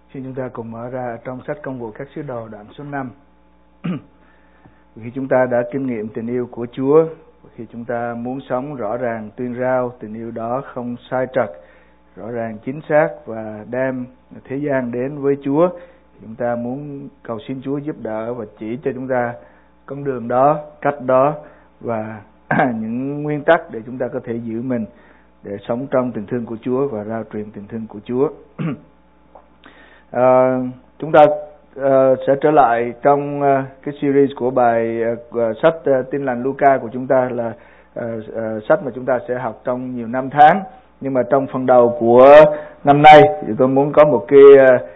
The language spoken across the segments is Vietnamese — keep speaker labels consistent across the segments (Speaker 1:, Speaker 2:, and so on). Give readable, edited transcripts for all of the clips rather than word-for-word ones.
Speaker 1: Xin chúng ta cùng mở ra trong sách Công vụ các sứ đồ đoạn số 5. Khi chúng ta đã kinh nghiệm tình yêu của Chúa, khi chúng ta muốn sống rõ ràng tuyên rao tình yêu đó không sai trật, rõ ràng chính xác và đem thế gian đến với Chúa, chúng ta muốn cầu xin Chúa giúp đỡ và chỉ cho chúng ta con đường đó, cách đó và những nguyên tắc để chúng ta có thể giữ mình để sống trong tình thương của Chúa và rao truyền tình thương của Chúa. Chúng ta sẽ trở lại trong cái series của bài sách Tin lành Luca của chúng ta, là sách mà chúng ta sẽ học trong nhiều năm tháng. Nhưng mà trong phần đầu của năm nay thì tôi muốn có một cái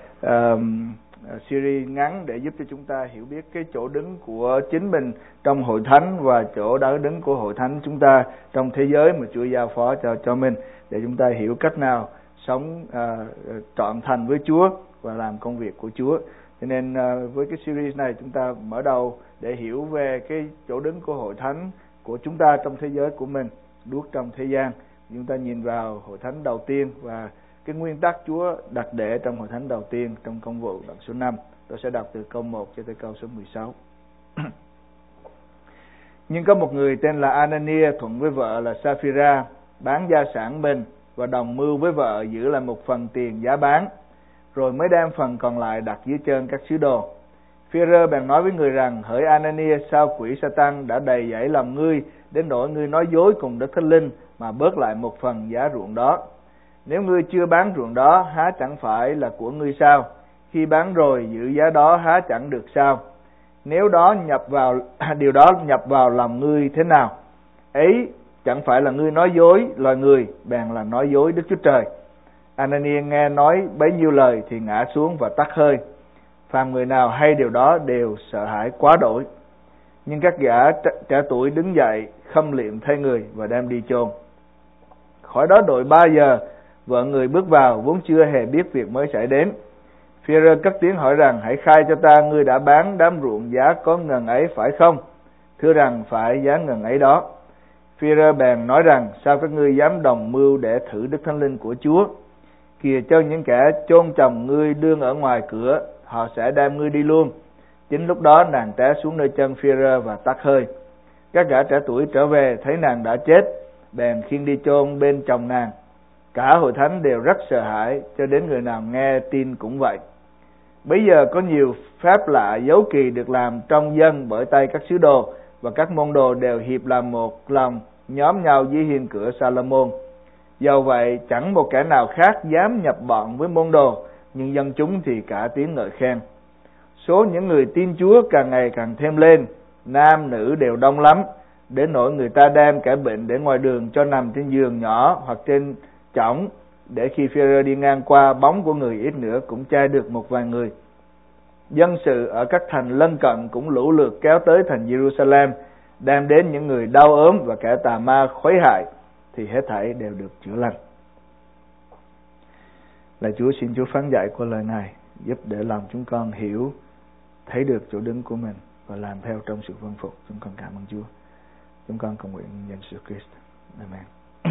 Speaker 1: series ngắn để giúp cho chúng ta hiểu biết cái chỗ đứng của chính mình trong hội thánh và chỗ đỡ đứng của hội thánh chúng ta trong thế giới mà Chúa giao phó cho mình, để chúng ta hiểu cách nào sống trọn thành với Chúa và làm công việc của Chúa. Cho nên với cái series này chúng ta mở đầu để hiểu về cái chỗ đứng của hội thánh của chúng ta trong thế giới của mình, đuốc trong thế gian. Chúng ta nhìn vào hội thánh đầu tiên và cái nguyên tắc Chúa đặt để trong hội thánh đầu tiên trong Công vụ đoạn số 5. Tôi sẽ đọc từ câu 1 cho tới câu số 16. Nhưng có một người tên là Anania thuận với vợ là Sapphira, bán gia sản mình và đồng mưu với vợ giữ lại một phần tiền giá bán, rồi mới đem phần còn lại đặt dưới chân các sứ đồ. Phi-e-rơ bèn nói với người rằng: hỡi Anania, sao quỷ Sa-tan đã đầy dẫy lòng ngươi đến nỗi ngươi nói dối cùng Đức Thánh Linh mà bớt lại một phần giá ruộng đó? Nếu ngươi chưa bán ruộng đó, há chẳng phải là của ngươi sao? Khi bán rồi giữ giá đó, há chẳng được sao? Nếu điều đó nhập vào lòng ngươi thế nào? Ấy chẳng phải là ngươi nói dối loài người, bèn là nói dối Đức Chúa Trời. Anania nghe nói bấy nhiêu lời thì ngã xuống và tắt hơi. Phàm người nào hay điều đó đều sợ hãi quá đổi. Nhưng các gã trẻ tuổi đứng dậy khâm liệm thay người và đem đi chôn. Khỏi đó đợi 3 giờ, vợ người bước vào, vốn chưa hề biết việc mới xảy đến. Phi-e-rơ cất tiếng hỏi rằng: hãy khai cho ta, ngươi đã bán đám ruộng giá có ngần ấy phải không? Thưa rằng phải giá ngần ấy đó. Phi-e-rơ bèn nói rằng: sao các ngươi dám đồng mưu để thử Đức Thánh Linh của Chúa? Kìa, cho những kẻ chôn chồng ngươi đương ở ngoài cửa, họ sẽ đem ngươi đi luôn. Chính lúc đó nàng té xuống nơi chân Phi-e-rơ và tắt hơi. Các gã trẻ tuổi trở về thấy nàng đã chết, bèn khiêng đi chôn bên chồng nàng. Cả hội thánh đều rất sợ hãi, cho đến người nào nghe tin cũng vậy. Bây giờ có nhiều phép lạ dấu kỳ được làm trong dân bởi tay các sứ đồ, và các môn đồ đều hiệp làm một lòng, nhóm nhau dưới hiên cửa Sa-lô-môn. Dầu vậy, chẳng một kẻ nào khác dám nhập bọn với môn đồ, nhưng dân chúng thì cả tiếng ngợi khen. Số những người tin Chúa càng ngày càng thêm lên, nam nữ đều đông lắm, đến nỗi người ta đem kẻ bệnh để ngoài đường cho nằm trên giường nhỏ hoặc trên chõng, để khi Phi-e-rơ đi ngang qua, bóng của người ít nữa cũng che được một vài người. Dân sự ở các thành lân cận cũng lũ lượt kéo tới thành Jerusalem, đem đến những người đau ốm và kẻ tà ma khuấy hại, thì hết thảy đều được chữa lành. Lạy Chúa, xin Chúa phán dạy qua lời này, giúp để lòng chúng con hiểu, thấy được chỗ đứng của mình và làm theo trong sự vâng phục. Chúng con cảm ơn Chúa. Chúng con cầu nguyện nhân sự Christ. Amen.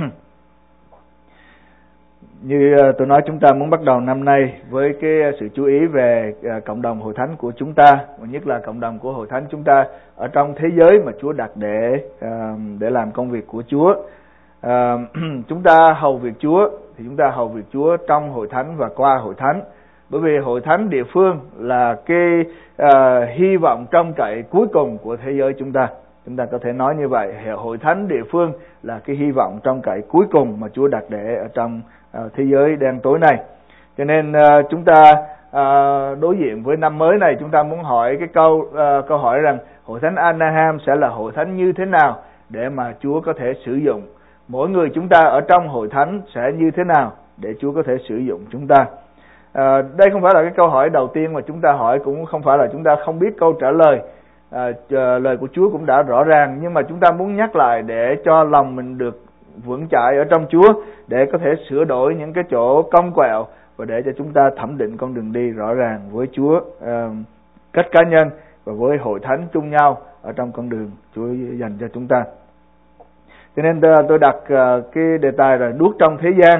Speaker 1: Như tôi nói, chúng ta muốn bắt đầu năm nay với cái sự chú ý về cộng đồng hội thánh của chúng ta, và nhất là cộng đồng của hội thánh chúng ta ở trong thế giới mà Chúa đặt để làm công việc của Chúa. Chúng ta hầu việc Chúa thì chúng ta hầu việc Chúa trong hội thánh và qua hội thánh, bởi vì hội thánh địa phương là cái hy vọng trông cậy cuối cùng của thế giới chúng ta. Chúng ta có thể nói như vậy, hội thánh địa phương là cái hy vọng trông cậy cuối cùng mà Chúa đặt để ở trong thế giới đen tối này. Cho nên chúng ta đối diện với năm mới này, chúng ta muốn hỏi cái câu hỏi rằng hội thánh Anaheim sẽ là hội thánh như thế nào để mà Chúa có thể sử dụng. Mỗi người chúng ta ở trong hội thánh sẽ như thế nào để Chúa có thể sử dụng chúng ta. Đây không phải là cái câu hỏi đầu tiên mà chúng ta hỏi, cũng không phải là chúng ta không biết câu trả lời. Lời của Chúa cũng đã rõ ràng, nhưng mà chúng ta muốn nhắc lại để cho lòng mình được vững chãi ở trong Chúa, để có thể sửa đổi những cái chỗ cong quẹo và để cho chúng ta thẩm định con đường đi rõ ràng với Chúa cách cá nhân và với hội thánh chung nhau ở trong con đường Chúa dành cho chúng ta. Cho nên tôi đặt cái đề tài là đuốc trong thế gian,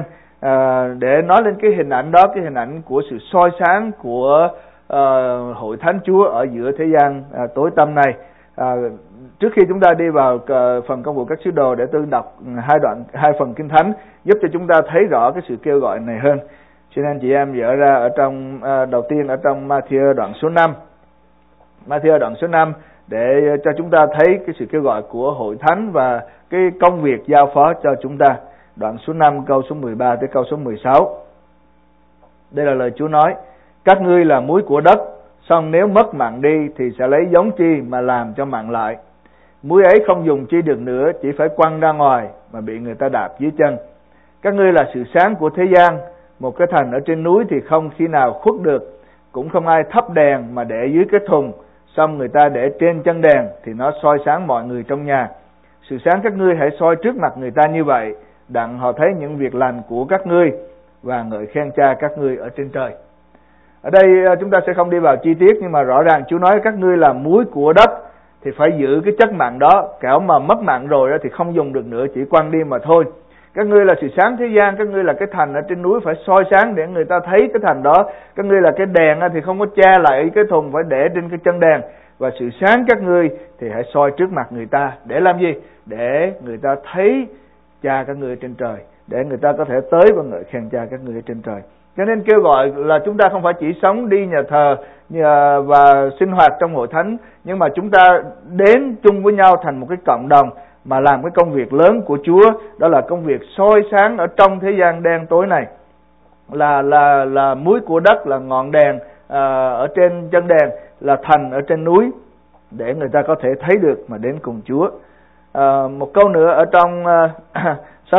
Speaker 1: để nói lên cái hình ảnh đó, cái hình ảnh của sự soi sáng của hội thánh Chúa ở giữa thế gian tối tăm này. Trước khi chúng ta đi vào phần công vụ các sứ đồ, để tôi đọc hai phần Kinh Thánh giúp cho chúng ta thấy rõ cái sự kêu gọi này hơn. Xin anh chị em dở ra ở trong đầu tiên ở trong Ma-thi-ơ đoạn số 5. Ma-thi-ơ đoạn số 5 để cho chúng ta thấy cái sự kêu gọi của hội thánh và cái công việc giao phó cho chúng ta. Đoạn số 5 câu số 13 tới câu số 16. Đây là lời Chúa nói: các ngươi là muối của đất, song nếu mất mặn đi thì sẽ lấy giống chi mà làm cho mặn lại. Muối ấy không dùng chi được nữa, chỉ phải quăng ra ngoài mà bị người ta đạp dưới chân. Các ngươi là sự sáng của thế gian. Một cái thành ở trên núi thì không khi nào khuất được, cũng không ai thắp đèn mà để dưới cái thùng, xong người ta để trên chân đèn thì nó soi sáng mọi người trong nhà. Sự sáng các ngươi hãy soi trước mặt người ta như vậy, đặng họ thấy những việc lành của các ngươi và ngợi khen Cha các ngươi ở trên trời. Ở đây chúng ta sẽ không đi vào chi tiết, nhưng mà rõ ràng Chúa nói các ngươi là muối của đất thì phải giữ cái chất mặn đó, kẻo mà mất mặn rồi đó thì không dùng được nữa, chỉ quăng đi mà thôi. Các ngươi là sự sáng thế gian, các ngươi là cái thành ở trên núi phải soi sáng để người ta thấy cái thành đó. Các ngươi là cái đèn thì không có che lại cái thùng, phải để trên cái chân đèn. Và sự sáng các ngươi thì hãy soi trước mặt người ta. Để làm gì? Để người ta thấy Cha các ngươi ở trên trời, để người ta có thể tới và ngợi khen Cha các ngươi ở trên trời. Cho nên kêu gọi là chúng ta không phải chỉ sống đi nhà thờ và sinh hoạt trong hội thánh, nhưng mà chúng ta đến chung với nhau thành một cái cộng đồng mà làm cái công việc lớn của Chúa, đó là công việc soi sáng ở trong thế gian đen tối này, là muối của đất, là ngọn đèn ở trên chân đèn, là thành ở trên núi, để người ta có thể thấy được mà đến cùng Chúa. Một câu nữa ở trong sách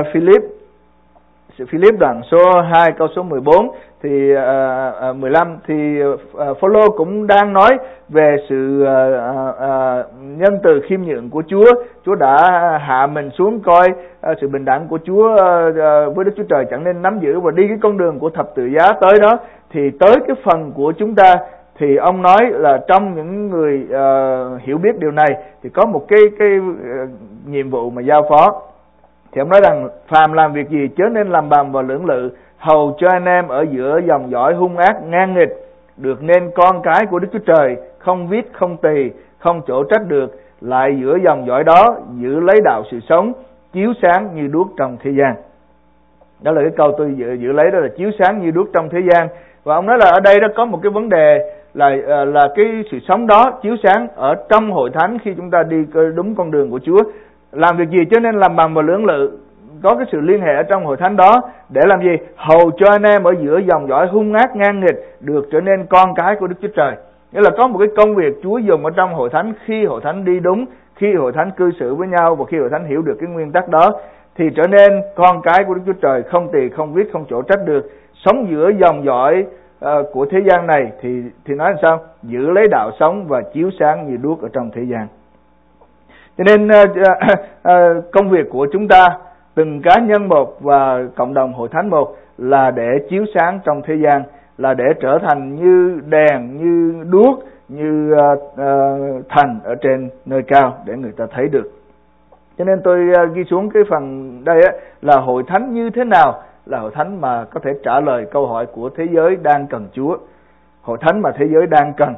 Speaker 1: Philip đoạn số 2 câu số 14 thì 15 thì Phaolô cũng đang nói về sự nhân từ khiêm nhượng của Chúa. Chúa đã hạ mình xuống coi sự bình đẳng của Chúa với Đức Chúa Trời chẳng nên nắm giữ, và đi cái con đường của thập tự giá tới đó. Thì tới cái phần của chúng ta thì ông nói là trong những người hiểu biết điều này thì có một cái nhiệm vụ mà giao phó. Thì ông nói rằng phàm làm việc gì chớ nên làm bầm và lưỡng lự, hầu cho anh em ở giữa dòng dõi hung ác ngang nghịch được nên con cái của Đức Chúa Trời, không vít không tỳ, không chỗ trách được, lại giữa dòng dõi đó giữ lấy đạo sự sống, chiếu sáng như đuốc trong thế gian. Đó là cái câu tôi giữ lấy, đó là chiếu sáng như đuốc trong thế gian. Và ông nói là ở đây đó có một cái vấn đề là cái sự sống đó chiếu sáng ở trong hội thánh khi chúng ta đi đúng con đường của Chúa. Làm việc gì cho nên làm bằng và lưỡng lự, có cái sự liên hệ ở trong hội thánh đó để làm gì? Hầu cho anh em ở giữa dòng dõi hung ác ngang nghịch được trở nên con cái của Đức Chúa Trời. Nghĩa là có một cái công việc Chúa dùng ở trong hội thánh, khi hội thánh đi đúng, khi hội thánh cư xử với nhau và khi hội thánh hiểu được cái nguyên tắc đó thì trở nên con cái của Đức Chúa Trời, không tỳ không vít không chỗ trách được, sống giữa dòng dõi của thế gian này thì nói làm sao? Giữ lấy đạo sống và chiếu sáng như đuốc ở trong thế gian. Cho nên công việc của chúng ta, từng cá nhân một và cộng đồng hội thánh một, là để chiếu sáng trong thế gian, là để trở thành như đèn, như đuốc, như thành ở trên nơi cao để người ta thấy được. Cho nên tôi ghi xuống cái phần đây là hội thánh như thế nào là hội thánh mà có thể trả lời câu hỏi của thế giới đang cần Chúa. Hội thánh mà thế giới đang cần.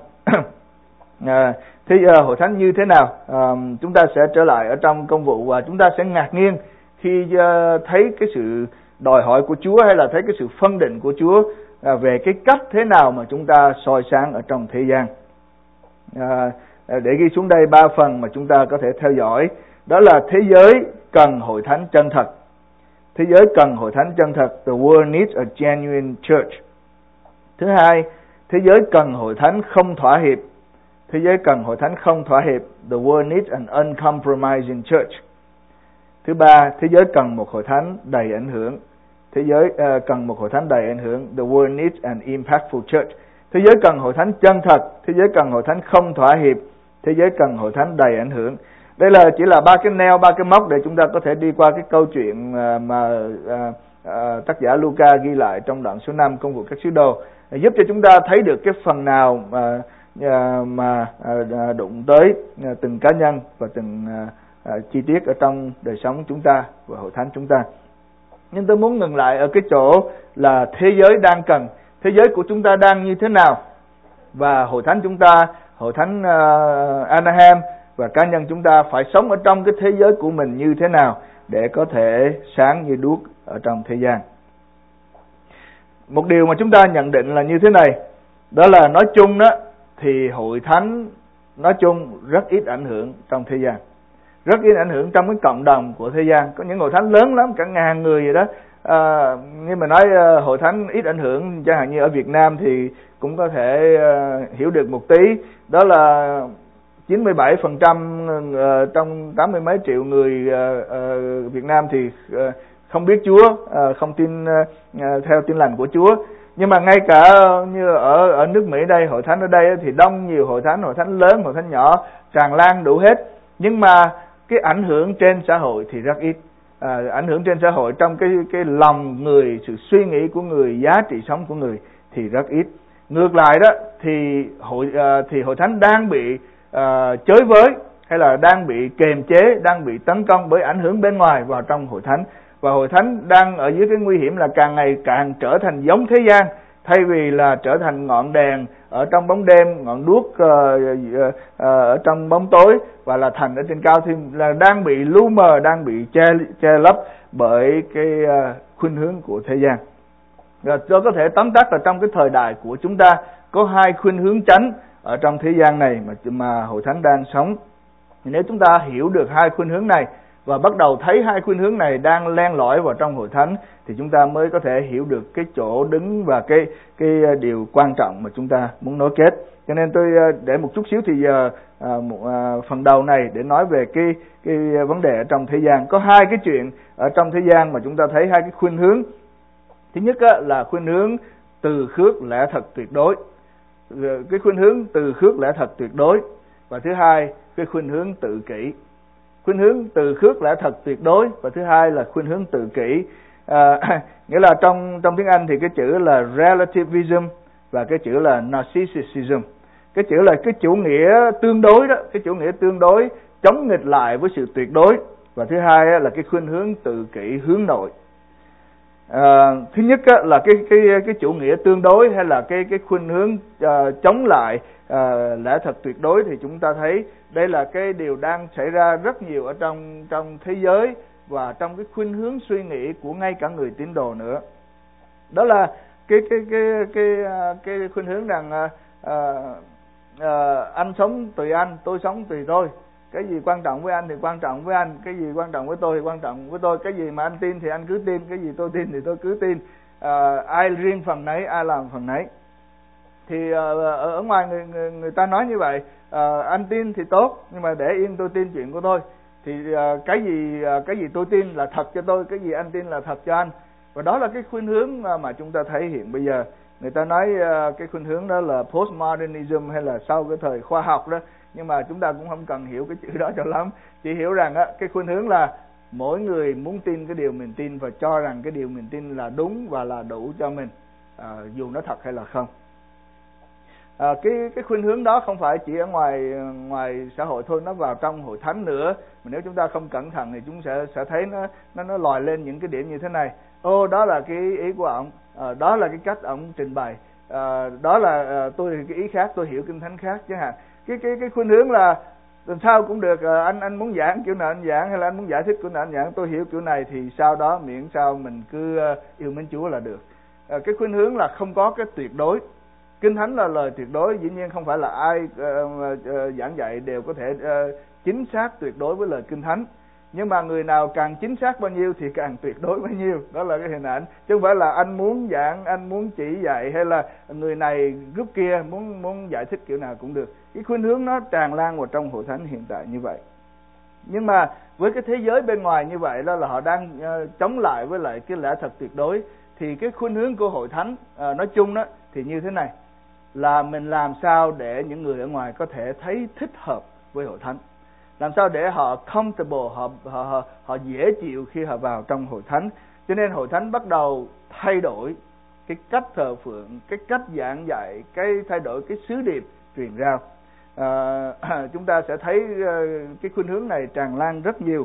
Speaker 1: Hội thánh như thế nào? Chúng ta sẽ trở lại ở trong công vụ và chúng ta sẽ ngạc nhiên khi thấy cái sự đòi hỏi của Chúa, hay là thấy cái sự phân định của Chúa về cái cách thế nào mà chúng ta soi sáng ở trong thế gian. Để ghi xuống đây 3 phần mà chúng ta có thể theo dõi. Đó là thế giới cần hội thánh chân thật. Thế giới cần hội thánh chân thật. The world needs a genuine church. Thứ hai, thế giới cần hội thánh không thỏa hiệp. Thế giới cần hội thánh không thỏa hiệp. The world needs an uncompromising church. Thứ ba, thế giới cần một hội thánh đầy ảnh hưởng. Thế giới cần một hội thánh đầy ảnh hưởng. The world needs an impactful church. Thế giới cần hội thánh chân thật. Thế giới cần hội thánh không thỏa hiệp. Thế giới cần hội thánh đầy ảnh hưởng. Đây là chỉ là 3 cái neo, 3 cái mốc để chúng ta có thể đi qua cái câu chuyện mà tác giả Luca ghi lại trong đoạn số 5 công vụ các sứ đồ, giúp cho chúng ta thấy được cái phần nào mà đụng tới từng cá nhân và từng chi tiết ở trong đời sống chúng ta và hội thánh chúng ta. Nhưng tôi muốn ngừng lại ở cái chỗ là thế giới đang cần, thế giới của chúng ta đang như thế nào, và hội thánh chúng ta, hội thánh Anaheim và cá nhân chúng ta phải sống ở trong cái thế giới của mình như thế nào để có thể sáng như đuốc ở trong thế gian. Một điều mà chúng ta nhận định là như thế này, đó là nói chung đó thì hội thánh nói chung rất ít ảnh hưởng trong thế gian, rất ít ảnh hưởng trong cái cộng đồng của thế gian. Có những hội thánh lớn lắm, cả ngàn người vậy đó. Nhưng mà nói hội thánh ít ảnh hưởng, chẳng hạn như ở Việt Nam thì cũng có thể hiểu được một tí, đó là 97% trong 80 mấy triệu người Việt Nam thì không biết Chúa, không tin theo tin lành của Chúa. Nhưng mà ngay cả như ở nước Mỹ đây, hội thánh ở đây thì đông, nhiều hội thánh lớn, hội thánh nhỏ, tràn lan đủ hết. Nhưng mà cái ảnh hưởng trên xã hội thì rất ít. Ảnh hưởng trên xã hội trong cái lòng người, sự suy nghĩ của người, giá trị sống của người thì rất ít. Ngược lại đó thì hội thánh đang bị chới với, hay là đang bị kềm chế, đang bị tấn công bởi ảnh hưởng bên ngoài vào trong hội thánh. Và hội thánh đang ở dưới cái nguy hiểm là càng ngày càng trở thành giống thế gian, thay vì là trở thành ngọn đèn ở trong bóng đêm, ngọn đuốc ở trong bóng tối, và là thành ở trên cao, thì là đang bị lu mờ, đang bị che lấp bởi cái khuynh hướng của thế gian. Rồi tôi có thể tóm tắt là trong cái thời đại của chúng ta có hai khuynh hướng chánh ở trong thế gian này mà hội thánh đang sống. Nếu chúng ta hiểu được hai khuynh hướng này và bắt đầu thấy hai khuynh hướng này đang len lỏi vào trong hội thánh, thì chúng ta mới có thể hiểu được cái chỗ đứng và cái điều quan trọng mà chúng ta muốn nối kết. Cho nên tôi để một chút xíu thì giờ phần đầu này để nói về cái vấn đề ở trong thế gian. Có hai cái chuyện ở trong thế gian mà chúng ta thấy hai cái khuynh hướng. Thứ nhất là khuynh hướng từ khước lẽ thật tuyệt đối, cái khuynh hướng từ khước lẽ thật tuyệt đối. Và thứ hai, cái khuynh hướng tự kỷ. Khuynh hướng từ khước lẽ thật tuyệt đối, và thứ hai là khuynh hướng tự kỷ. Nghĩa là trong tiếng Anh thì cái chữ là relativism và cái chữ là narcissism. Cái chữ là cái chủ nghĩa tương đối đó, cái chủ nghĩa tương đối chống nghịch lại với sự tuyệt đối. Và thứ hai là cái khuynh hướng tự kỷ hướng nội. Thứ nhất là cái chủ nghĩa tương đối, hay là cái khuynh hướng chống lại lẽ thật tuyệt đối, thì chúng ta thấy đây là cái điều đang xảy ra rất nhiều ở trong thế giới và trong cái khuynh hướng suy nghĩ của ngay cả người tín đồ nữa. Đó là cái khuynh hướng rằng anh sống tùy anh, tôi sống tùy tôi. Cái gì quan trọng với anh thì quan trọng với anh, cái gì quan trọng với tôi thì quan trọng với tôi. Cái gì mà anh tin thì anh cứ tin, cái gì tôi tin thì tôi cứ tin. Ai riêng phần nấy, ai làm phần nấy. Thì ở ngoài người ta nói như vậy, anh tin thì tốt, nhưng mà để yên tôi tin chuyện của tôi. Thì cái gì tôi tin là thật cho tôi, cái gì anh tin là thật cho anh. Và đó là cái khuynh hướng mà chúng ta thấy hiện bây giờ. Người ta nói cái khuynh hướng đó là postmodernism, hay là sau cái thời khoa học đó. Nhưng mà chúng ta cũng không cần hiểu cái chữ đó cho lắm. Chỉ hiểu rằng cái khuynh hướng là mỗi người muốn tin cái điều mình tin và cho rằng cái điều mình tin là đúng và là đủ cho mình, dù nó thật hay là không. Cái khuynh hướng đó không phải chỉ ở ngoài xã hội thôi, nó vào trong hội thánh nữa. Mà nếu chúng ta không cẩn thận thì chúng sẽ thấy nó lòi lên những cái điểm như thế này. Đó là cái ý của ông, đó là cái cách ông trình bày, đó là tôi thì cái ý khác, tôi hiểu kinh thánh khác chẳng hạn. Cái khuynh hướng là làm sao cũng được, anh muốn giảng kiểu nào anh giảng, hay là anh muốn giải thích kiểu nào anh giảng, tôi hiểu kiểu này thì sau đó, miễn sao mình cứ yêu mến Chúa là được. Cái khuynh hướng là không có cái tuyệt đối. Kinh thánh là lời tuyệt đối, dĩ nhiên không phải là ai giảng dạy đều có thể chính xác tuyệt đối với lời kinh thánh. Nhưng mà người nào càng chính xác bao nhiêu thì càng tuyệt đối bấy nhiêu. Đó là cái hình ảnh. Chứ không phải là anh muốn giảng, anh muốn chỉ dạy, hay là người này group kia muốn giải thích kiểu nào cũng được. Cái khuynh hướng nó tràn lan vào trong hội thánh hiện tại như vậy. Nhưng mà với cái thế giới bên ngoài như vậy đó là họ đang chống lại với lại cái lẽ thật tuyệt đối. Thì cái khuynh hướng của hội thánh nói chung đó thì như thế này, là mình làm sao để những người ở ngoài có thể thấy thích hợp với hội thánh, làm sao để họ comfortable, họ dễ chịu khi họ vào trong hội thánh. Cho nên hội thánh bắt đầu thay đổi cái cách thờ phượng, cái cách giảng dạy, thay đổi cái sứ điệp truyền rao. Chúng ta sẽ thấy cái khuynh hướng này tràn lan rất nhiều.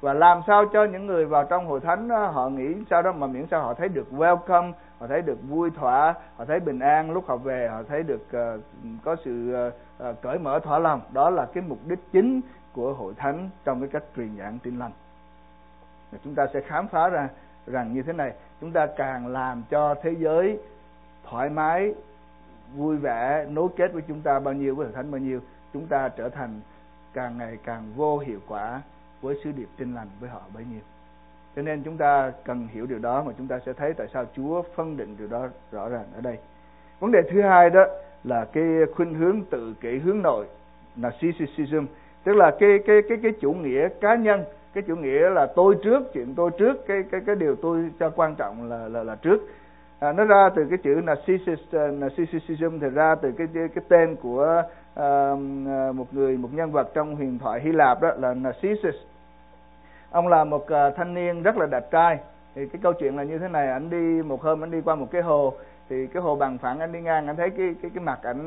Speaker 1: và làm sao cho những người vào trong hội thánh họ nghĩ sao đó mà miễn sao họ thấy được welcome, họ thấy được vui thỏa, họ thấy bình an lúc họ về, họ thấy được có sự cởi mở thỏa lòng. Đó là cái mục đích chính của hội thánh trong cái cách truyền giảng Tin Lành. Chúng ta sẽ khám phá ra rằng như thế này, chúng ta càng làm cho thế giới thoải mái, vui vẻ, nối kết với chúng ta bao nhiêu, với hội thánh bao nhiêu, chúng ta trở thành càng ngày càng vô hiệu quả với sứ điệp Tin Lành với họ bấy nhiêu. Cho nên chúng ta cần hiểu điều đó, mà chúng ta sẽ thấy tại sao Chúa phân định điều đó rõ ràng ở đây. Vấn đề thứ hai đó là cái khuynh hướng tự kỷ hướng nội, narcissism, tức là cái chủ nghĩa cá nhân, cái chủ nghĩa là tôi trước, chuyện tôi trước, cái điều tôi cho quan trọng là trước. Nó ra từ cái chữ narcissism thì ra từ cái tên của một nhân vật trong huyền thoại Hy Lạp, đó là Narcissus. Ông là một thanh niên rất là đẹp trai. Thì cái câu chuyện là như thế này, anh đi một hôm anh đi qua một cái hồ, thì cái hồ bằng phẳng, anh đi ngang anh thấy cái mặt ảnh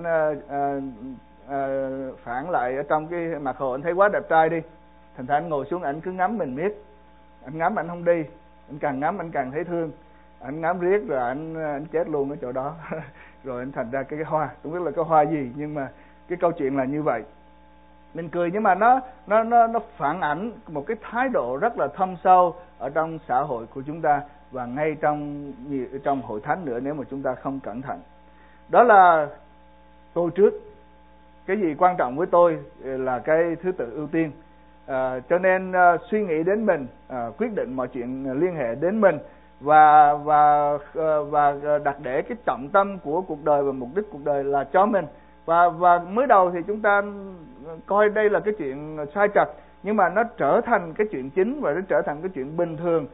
Speaker 1: phản lại ở trong cái mặt hồ, anh thấy quá đẹp trai đi. Thành ra anh ngồi xuống, anh cứ ngắm mình miết. Anh ngắm anh không đi, anh càng ngắm anh càng thấy thương. Anh ngắm riết rồi anh chết luôn ở chỗ đó. Rồi anh thành ra cái hoa, không biết là cái hoa gì, nhưng mà cái câu chuyện là như vậy. Mình cười nhưng mà nó phản ảnh một cái thái độ rất là thâm sâu ở trong xã hội của chúng ta, và ngay trong hội thánh nữa nếu mà chúng ta không cẩn thận. Đó là tôi trước, cái gì quan trọng với tôi là cái thứ tự ưu tiên. Cho nên suy nghĩ đến mình, quyết định mọi chuyện liên hệ đến mình, và đặt để cái trọng tâm của cuộc đời và mục đích cuộc đời là cho mình. Và mới đầu thì chúng ta coi đây là cái chuyện sai trật, nhưng mà nó trở thành cái chuyện chính, và nó trở thành cái chuyện bình thường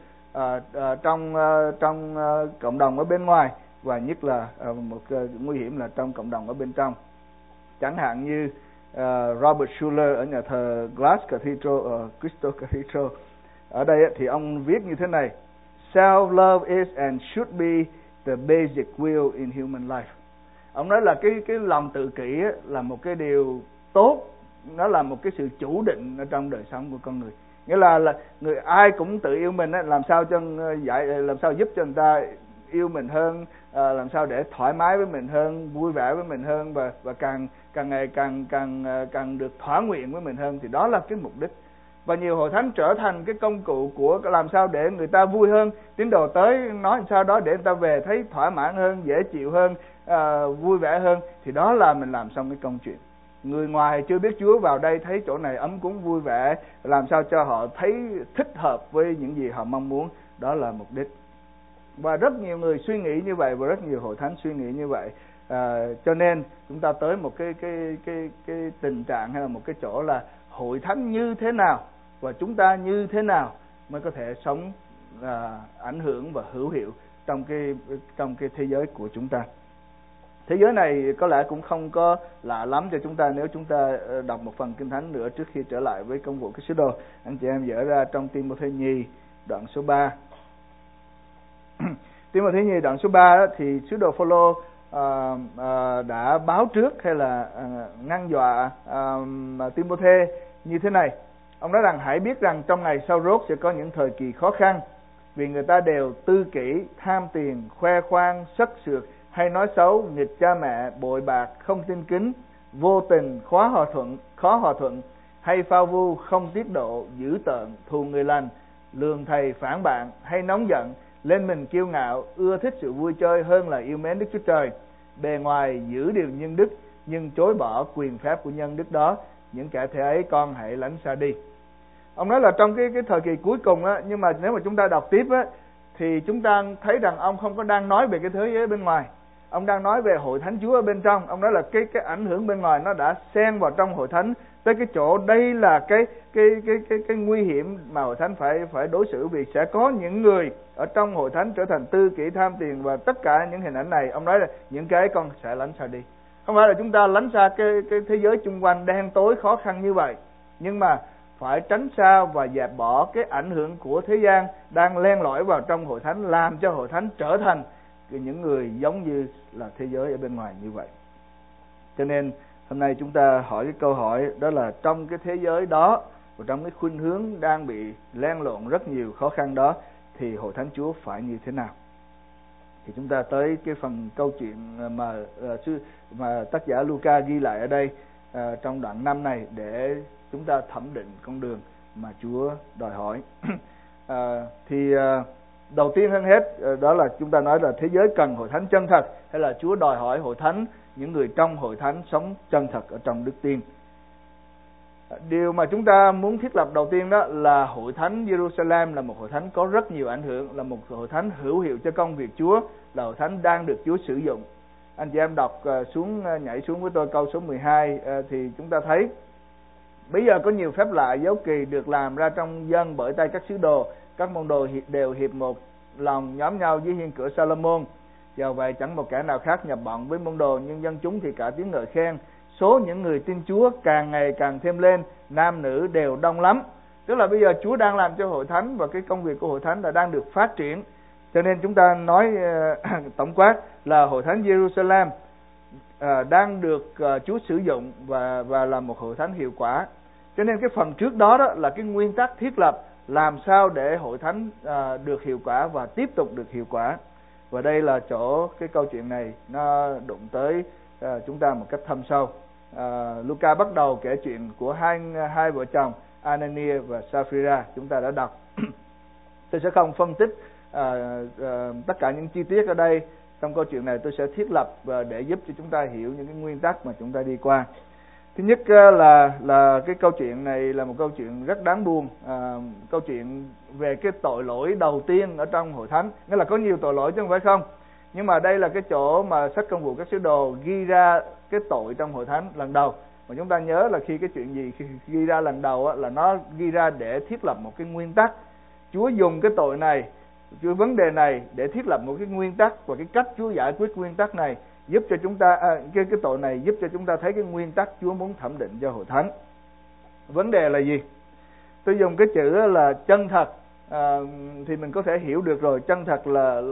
Speaker 1: trong cộng đồng ở bên ngoài, và nhất là một nguy hiểm là trong cộng đồng ở bên trong. Chẳng hạn như Robert Schuller ở nhà thờ Glass Cathedral ở Crystal Cathedral, ở đây thì ông viết như thế này: Self-love is and should be the basic will in human life. Ông nói là cái lòng tự kỷ là một cái điều tốt, nó là một cái sự chủ định ở trong đời sống của con người. Nghĩa là người ai cũng tự yêu mình, làm sao giúp cho người ta yêu mình hơn, làm sao để thoải mái với mình hơn, vui vẻ với mình hơn, và càng ngày càng được thỏa nguyện với mình hơn, thì đó là cái mục đích. Và nhiều hội thánh trở thành cái công cụ của làm sao để người ta vui hơn, tín đồ tới nói làm sao đó để người ta về thấy thỏa mãn hơn, dễ chịu hơn, vui vẻ hơn, thì đó là mình làm xong cái công chuyện. Người ngoài chưa biết Chúa vào đây thấy chỗ này ấm cúng vui vẻ, làm sao cho họ thấy thích hợp với những gì họ mong muốn, đó là mục đích. Và rất nhiều người suy nghĩ như vậy, và rất nhiều hội thánh suy nghĩ như vậy. Cho nên chúng ta tới một cái tình trạng hay là một cái chỗ là hội thánh như thế nào và chúng ta như thế nào mới có thể sống ảnh hưởng và hữu hiệu trong cái thế giới của chúng ta. Thế giới này có lẽ cũng không có lạ lắm cho chúng ta nếu chúng ta đọc một phần Kinh Thánh nữa trước khi trở lại với công vụ cái sứ đồ. Anh chị em dở ra trong Ti-mô-thê nhì đoạn số 3. Ti-mô-thê nhì đoạn số 3 đó, thì sứ đồ Phô-lô đã báo trước hay là ngăn dọa Ti-mô-thê như thế này. Ông nói rằng hãy biết rằng trong ngày sau rốt sẽ có những thời kỳ khó khăn, vì người ta đều tư kỷ, tham tiền, khoe khoang, sắc sược, hay nói xấu, nghịch cha mẹ, bội bạc, không tin kính, vô tình, khó hòa thuận, hay phao vu, không tiết độ, dữ tợn, thù người lành, lường thầy phản bạn, hay nóng giận, lên mình kiêu ngạo, ưa thích sự vui chơi hơn là yêu mến Đức Chúa Trời. Bề ngoài giữ điều nhân đức, nhưng chối bỏ quyền phép của nhân đức đó. Những kẻ thế ấy con hãy lánh xa đi. Ông nói là trong cái thời kỳ cuối cùng á, nhưng mà nếu mà chúng ta đọc tiếp á, thì chúng ta thấy rằng ông không có đang nói về cái thế giới bên ngoài, ông đang nói về hội thánh Chúa ở bên trong. Ông nói là cái ảnh hưởng bên ngoài nó đã xen vào trong hội thánh tới cái chỗ đây là cái nguy hiểm mà hội thánh phải đối xử, vì sẽ có những người ở trong hội thánh trở thành tư kỷ, tham tiền và tất cả những hình ảnh này. Ông nói là những cái con sẽ lánh xa đi. Không phải là chúng ta lánh xa cái thế giới chung quanh đen tối khó khăn như vậy, nhưng mà phải tránh xa và dẹp bỏ cái ảnh hưởng của thế gian đang len lỏi vào trong hội thánh, làm cho hội thánh trở thành những người giống như là thế giới ở bên ngoài như vậy. Cho nên hôm nay chúng ta hỏi cái câu hỏi đó là trong cái thế giới đó và trong cái khuynh hướng đang bị len lộn rất nhiều khó khăn đó, thì hội thánh Chúa phải như thế nào? Thì chúng ta tới cái phần câu chuyện mà tác giả Luca ghi lại ở đây trong đoạn 5 này, để chúng ta thẩm định con đường mà Chúa đòi hỏi. Đầu tiên hơn hết đó là chúng ta nói là thế giới cần hội thánh chân thật, hay là Chúa đòi hỏi hội thánh, những người trong hội thánh sống chân thật ở trong đức tin. Điều mà chúng ta muốn thiết lập đầu tiên đó là hội thánh Jerusalem là một hội thánh có rất nhiều ảnh hưởng, là một hội thánh hữu hiệu cho công việc Chúa, là hội thánh đang được Chúa sử dụng. Anh chị em đọc nhảy xuống với tôi câu số 12 thì chúng ta thấy bây giờ có nhiều phép lạ dấu kỳ được làm ra trong dân bởi tay các sứ đồ. Các môn đồ đều hiệp một lòng nhóm nhau dưới hiên cửa Salomon. Giờ vậy chẳng một kẻ nào khác nhập bọn với môn đồ, nhưng dân chúng thì cả tiếng ngợi khen. Số những người tin Chúa càng ngày càng thêm lên, nam nữ đều đông lắm. Tức là bây giờ Chúa đang làm cho hội thánh, và cái công việc của hội thánh là đang được phát triển. Cho nên chúng ta nói tổng quát là hội thánh Jerusalem đang được Chúa sử dụng và là một hội thánh hiệu quả. Cho nên cái phần trước đó là cái nguyên tắc thiết lập làm sao để hội thánh được hiệu quả và tiếp tục được hiệu quả. Và đây là chỗ cái câu chuyện này nó đụng tới chúng ta một cách thâm sâu. Luca bắt đầu kể chuyện của hai vợ chồng Ananias và Sapphira, chúng ta đã đọc. Tôi sẽ không phân tích tất cả những chi tiết ở đây. Trong câu chuyện này tôi sẽ thiết lập để giúp cho chúng ta hiểu những cái nguyên tắc mà chúng ta đi qua. Thứ nhất là cái câu chuyện này là một câu chuyện rất đáng buồn, câu chuyện về cái tội lỗi đầu tiên ở trong hội thánh. Nghĩa là có nhiều tội lỗi chứ không phải không, nhưng mà đây là cái chỗ mà sách Công vụ các sứ đồ ghi ra cái tội trong hội thánh lần đầu. Mà chúng ta nhớ là khi cái chuyện gì khi ghi ra lần đầu là nó ghi ra để thiết lập một cái nguyên tắc. Chúa dùng cái tội này, cái vấn đề này để thiết lập một cái nguyên tắc, và cái cách Chúa giải quyết nguyên tắc này giúp cho chúng ta cái tội này giúp cho chúng ta thấy cái nguyên tắc Chúa muốn thẩm định cho hội thánh. Vấn đề là gì? Tôi dùng cái chữ là chân thật thì mình có thể hiểu được rồi. Chân thật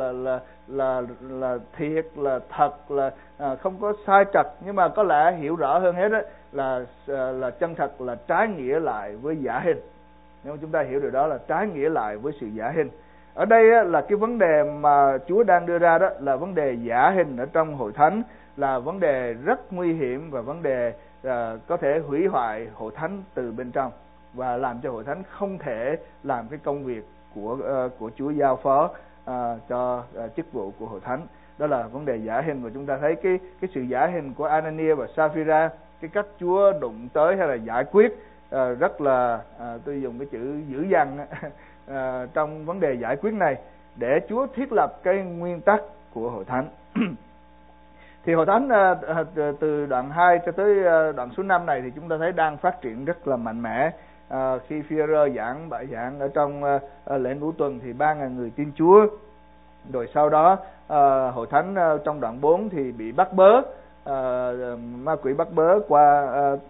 Speaker 1: là thiệt, là thật, là không có sai trật. Nhưng mà có lẽ hiểu rõ hơn hết là chân thật là trái nghĩa lại với giả hình. Nếu chúng ta hiểu được đó là trái nghĩa lại với sự giả hình. Ở đây là cái vấn đề mà Chúa đang đưa ra đó là vấn đề giả hình ở trong hội thánh, là vấn đề rất nguy hiểm và vấn đề có thể hủy hoại hội thánh từ bên trong và làm cho hội thánh không thể làm cái công việc của Chúa giao phó cho chức vụ của hội thánh. Đó là vấn đề giả hình, và chúng ta thấy cái sự giả hình của Ananias và Sapphira, cái cách Chúa đụng tới hay là giải quyết rất là tôi dùng cái chữ dữ dằn trong vấn đề giải quyết này để Chúa thiết lập cái nguyên tắc của hội thánh. Thì hội thánh từ đoạn 2 cho tới đoạn số 5 này thì chúng ta thấy đang phát triển rất là mạnh mẽ. Khi Phi-e-rơ giảng bài giảng ở trong lễ ngũ tuần thì 3.000 người tin Chúa. Rồi sau đó hội thánh trong đoạn 4 thì bị bắt bớ, ma quỷ bắt bớ qua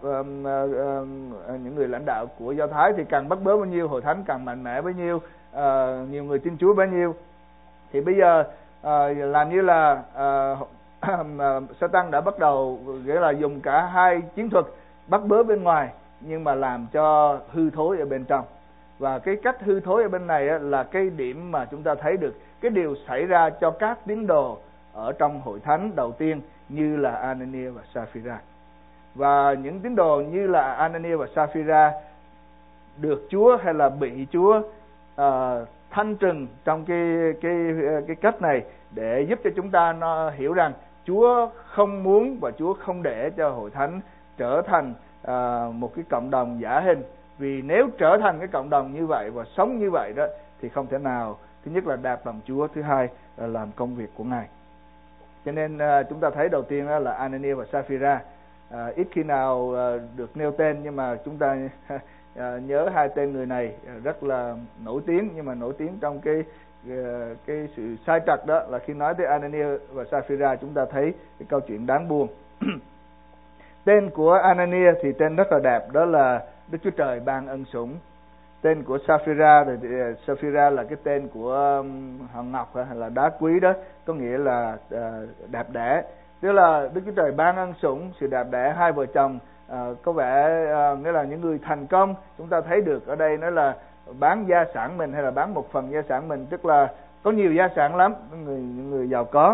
Speaker 1: những người lãnh đạo của Do Thái. Thì càng bắt bớ bao nhiêu, hội thánh càng mạnh mẽ bấy nhiêu, nhiều người tin Chúa bấy nhiêu. Thì bây giờ làm như là Satan đã bắt đầu, nghĩa là dùng cả hai chiến thuật, bắt bớ bên ngoài nhưng mà làm cho hư thối ở bên trong. Và cái cách hư thối ở bên này là cái điểm mà chúng ta thấy được cái điều xảy ra cho các tín đồ ở trong hội thánh đầu tiên, như là Ananias và Sapphira. Và những tín đồ như là Ananias và Sapphira được Chúa hay là bị Chúa thanh trừng trong cái cách này để giúp cho chúng ta hiểu rằng Chúa không muốn và Chúa không để cho hội thánh trở thành một cái cộng đồng giả hình. Vì nếu trở thành cái cộng đồng như vậy và sống như vậy đó thì không thể nào, thứ nhất là đạp lòng Chúa, thứ hai là làm công việc của Ngài. Cho nên chúng ta thấy đầu tiên là Ananias và Sapphira, ít khi nào được nêu tên, nhưng mà chúng ta nhớ hai tên người này rất là nổi tiếng, nhưng mà nổi tiếng trong cái sự sai trật đó là khi nói tới Ananias và Sapphira chúng ta thấy cái câu chuyện đáng buồn. Tên của Ananias thì tên rất là đẹp, đó là Đức Chúa Trời ban ân sủng. Tên của Sapphira thì Sapphira là cái tên của hòn ngọc hay là đá quý đó, có nghĩa là đẹp đẽ. Tức là Đức Chúa Trời ban ân sủng, sự đẹp đẽ. Hai vợ chồng có vẻ nghĩa là những người thành công. Chúng ta thấy được ở đây nó là bán gia sản mình hay là bán một phần gia sản mình, tức là có nhiều gia sản lắm, những người giàu có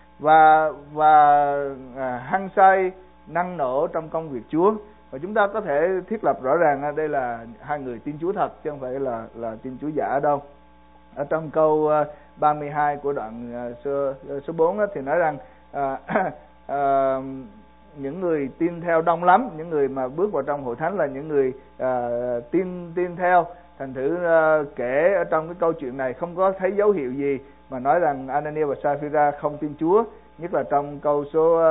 Speaker 1: và hăng say năng nổ trong công việc Chúa. Và chúng ta có thể thiết lập rõ ràng đây là hai người tin Chúa thật chứ không phải là tin Chúa giả đâu. Ở trong câu 32 của đoạn số 4 thì nói rằng những người tin theo đông lắm, những người mà bước vào trong hội thánh là những người tin theo. Thành thử kể ở trong cái câu chuyện này không có thấy dấu hiệu gì mà nói rằng Anania và Sapphira không tin Chúa. Nhất là trong câu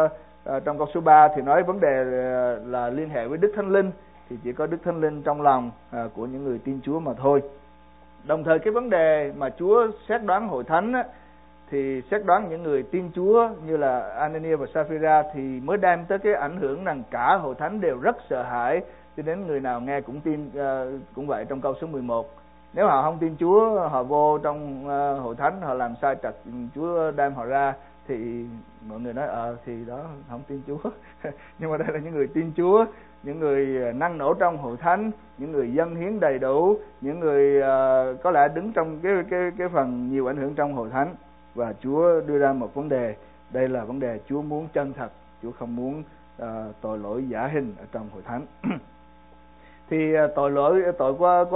Speaker 1: số 3 thì nói vấn đề là liên hệ với Đức Thánh Linh, thì chỉ có Đức Thánh Linh trong lòng của những người tin Chúa mà thôi. Đồng thời cái vấn đề mà Chúa xét đoán hội thánh thì xét đoán những người tin Chúa như là Anania và Sapphira thì mới đem tới cái ảnh hưởng rằng cả hội thánh đều rất sợ hãi, cho đến người nào nghe cũng tin. Cũng vậy trong câu số 11, nếu họ không tin Chúa, họ vô trong hội thánh, họ làm sai trật, Chúa đem họ ra, thì mọi người nói thì đó không tin Chúa. Nhưng mà đây là những người tin Chúa, những người năng nổ trong hội thánh, những người dâng hiến đầy đủ, những người có lẽ đứng trong cái phần nhiều ảnh hưởng trong hội thánh. Và Chúa đưa ra một vấn đề, đây là vấn đề Chúa muốn chân thật, Chúa không muốn tội lỗi giả hình ở trong hội thánh. Thì tội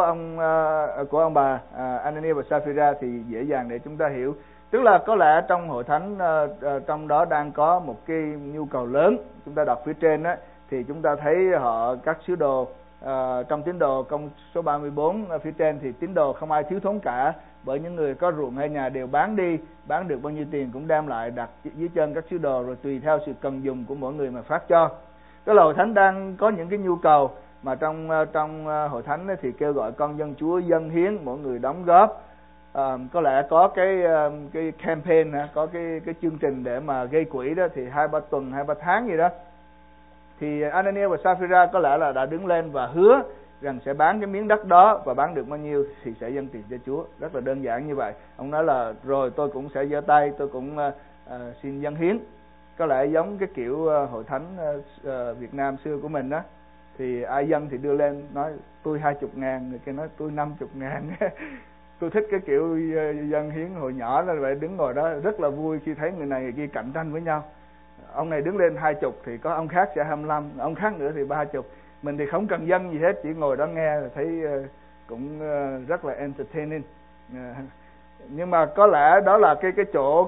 Speaker 1: của ông bà Anania và Sapphira thì dễ dàng để chúng ta hiểu. Tức là có lẽ trong hội thánh trong đó đang có một cái nhu cầu lớn. Chúng ta đọc phía trên á thì chúng ta thấy các sứ đồ trong tín đồ công số 34 ở phía trên thì tín đồ không ai thiếu thốn cả, bởi những người có ruộng hay nhà đều bán đi, bán được bao nhiêu tiền cũng đem lại đặt dưới chân các sứ đồ, rồi tùy theo sự cần dùng của mỗi người mà phát cho. Cái hội thánh đang có những cái nhu cầu mà trong hội thánh thì kêu gọi con dân Chúa dâng hiến, mỗi người đóng góp. Có lẽ có cái campaign, có cái chương trình để mà gây quỹ đó, thì 2-3 tuần 2-3 tháng gì đó, thì Anania và Sapphira có lẽ là đã đứng lên và hứa rằng sẽ bán cái miếng đất đó, và bán được bao nhiêu thì sẽ dâng tiền cho Chúa. Rất là đơn giản như vậy. Ông nói là rồi tôi cũng sẽ giơ tay, tôi cũng xin dâng hiến. Có lẽ giống cái kiểu hội thánh Việt Nam xưa của mình đó, thì ai dâng thì đưa lên nói tôi 20.000, người kia nói tôi 50.000. Tôi thích cái kiểu dâng hiến hồi nhỏ là vậy, đứng ngồi đó rất là vui khi thấy người này người kia cạnh tranh với nhau. Ông này đứng lên 20 thì có ông khác sẽ 25, ông khác nữa thì 30. Mình thì không cần dâng gì hết, chỉ ngồi đó nghe là thấy cũng rất là entertaining. Nhưng mà có lẽ đó là cái chỗ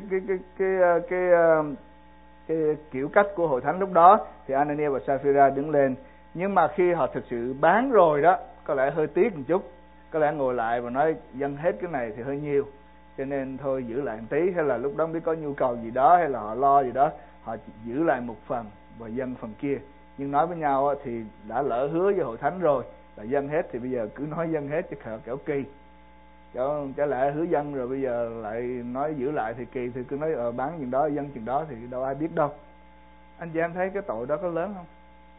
Speaker 1: cái kiểu cách của hội thánh lúc đó. Thì Anania và Sapphira đứng lên, nhưng mà khi họ thực sự bán rồi đó, có lẽ hơi tiếc một chút, có lẽ ngồi lại và nói dâng hết cái này thì hơi nhiều, cho nên thôi giữ lại một tí, hay là lúc đó biết có nhu cầu gì đó, hay là họ lo gì đó, họ giữ lại một phần và dâng phần kia. Nhưng nói với nhau thì đã lỡ hứa với hội thánh rồi là dâng hết, thì bây giờ cứ nói dâng hết chứ kẻo kỳ. Chả lẽ hứa dâng rồi bây giờ lại nói giữ lại thì kỳ, thì cứ nói bán chừng đó dâng chừng đó thì đâu ai biết đâu. Anh chị em thấy cái tội đó có lớn không?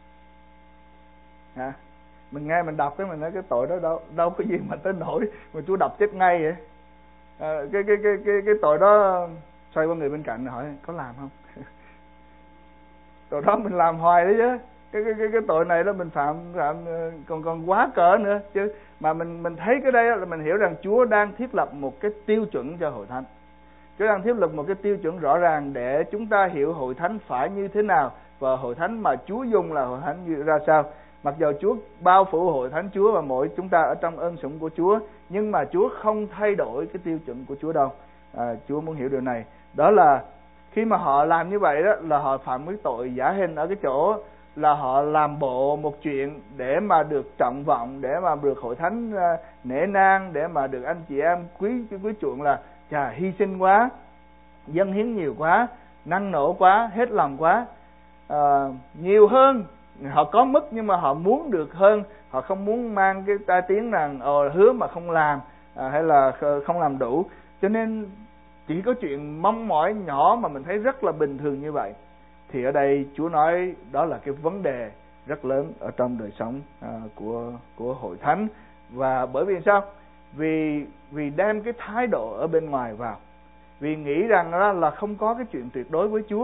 Speaker 1: Mình nghe mình đọc cái mình nói cái tội đó đâu có gì mà tới nổi mà Chúa đập chết ngay vậy. Cái tội đó, xoay qua người bên cạnh hỏi có làm không? Tội đó mình làm hoài đấy chứ. Cái tội này đó mình phạm còn quá cỡ nữa chứ. Mà mình thấy cái đây là mình hiểu rằng Chúa đang thiết lập một cái tiêu chuẩn cho hội thánh. Chúa đang thiết lập một cái tiêu chuẩn rõ ràng để chúng ta hiểu hội thánh phải như thế nào, và hội thánh mà Chúa dùng là hội thánh như ra sao. Mặc dù Chúa bao phủ hội thánh Chúa và mỗi chúng ta ở trong ơn sủng của Chúa, nhưng mà Chúa không thay đổi cái tiêu chuẩn của Chúa đâu. Chúa muốn hiểu điều này. Đó là khi mà họ làm như vậy đó là họ phạm cái tội giả hình ở cái chỗ là họ làm bộ một chuyện để mà được trọng vọng, để mà được hội thánh nể nang, để mà được anh chị em quý chuộng, là chà hy sinh quá, dâng hiến nhiều quá, năng nổ quá, hết lòng quá, nhiều hơn. Họ có mức nhưng mà họ muốn được hơn. Họ không muốn mang cái tai tiếng rằng hứa mà không làm, hay là không làm đủ. Cho nên chỉ có chuyện mong mỏi nhỏ mà mình thấy rất là bình thường như vậy. Thì ở đây Chúa nói đó là cái vấn đề rất lớn ở trong đời sống của hội thánh. Và bởi vì sao? Vì đem cái thái độ ở bên ngoài vào, vì nghĩ rằng đó là không có cái chuyện tuyệt đối với Chúa.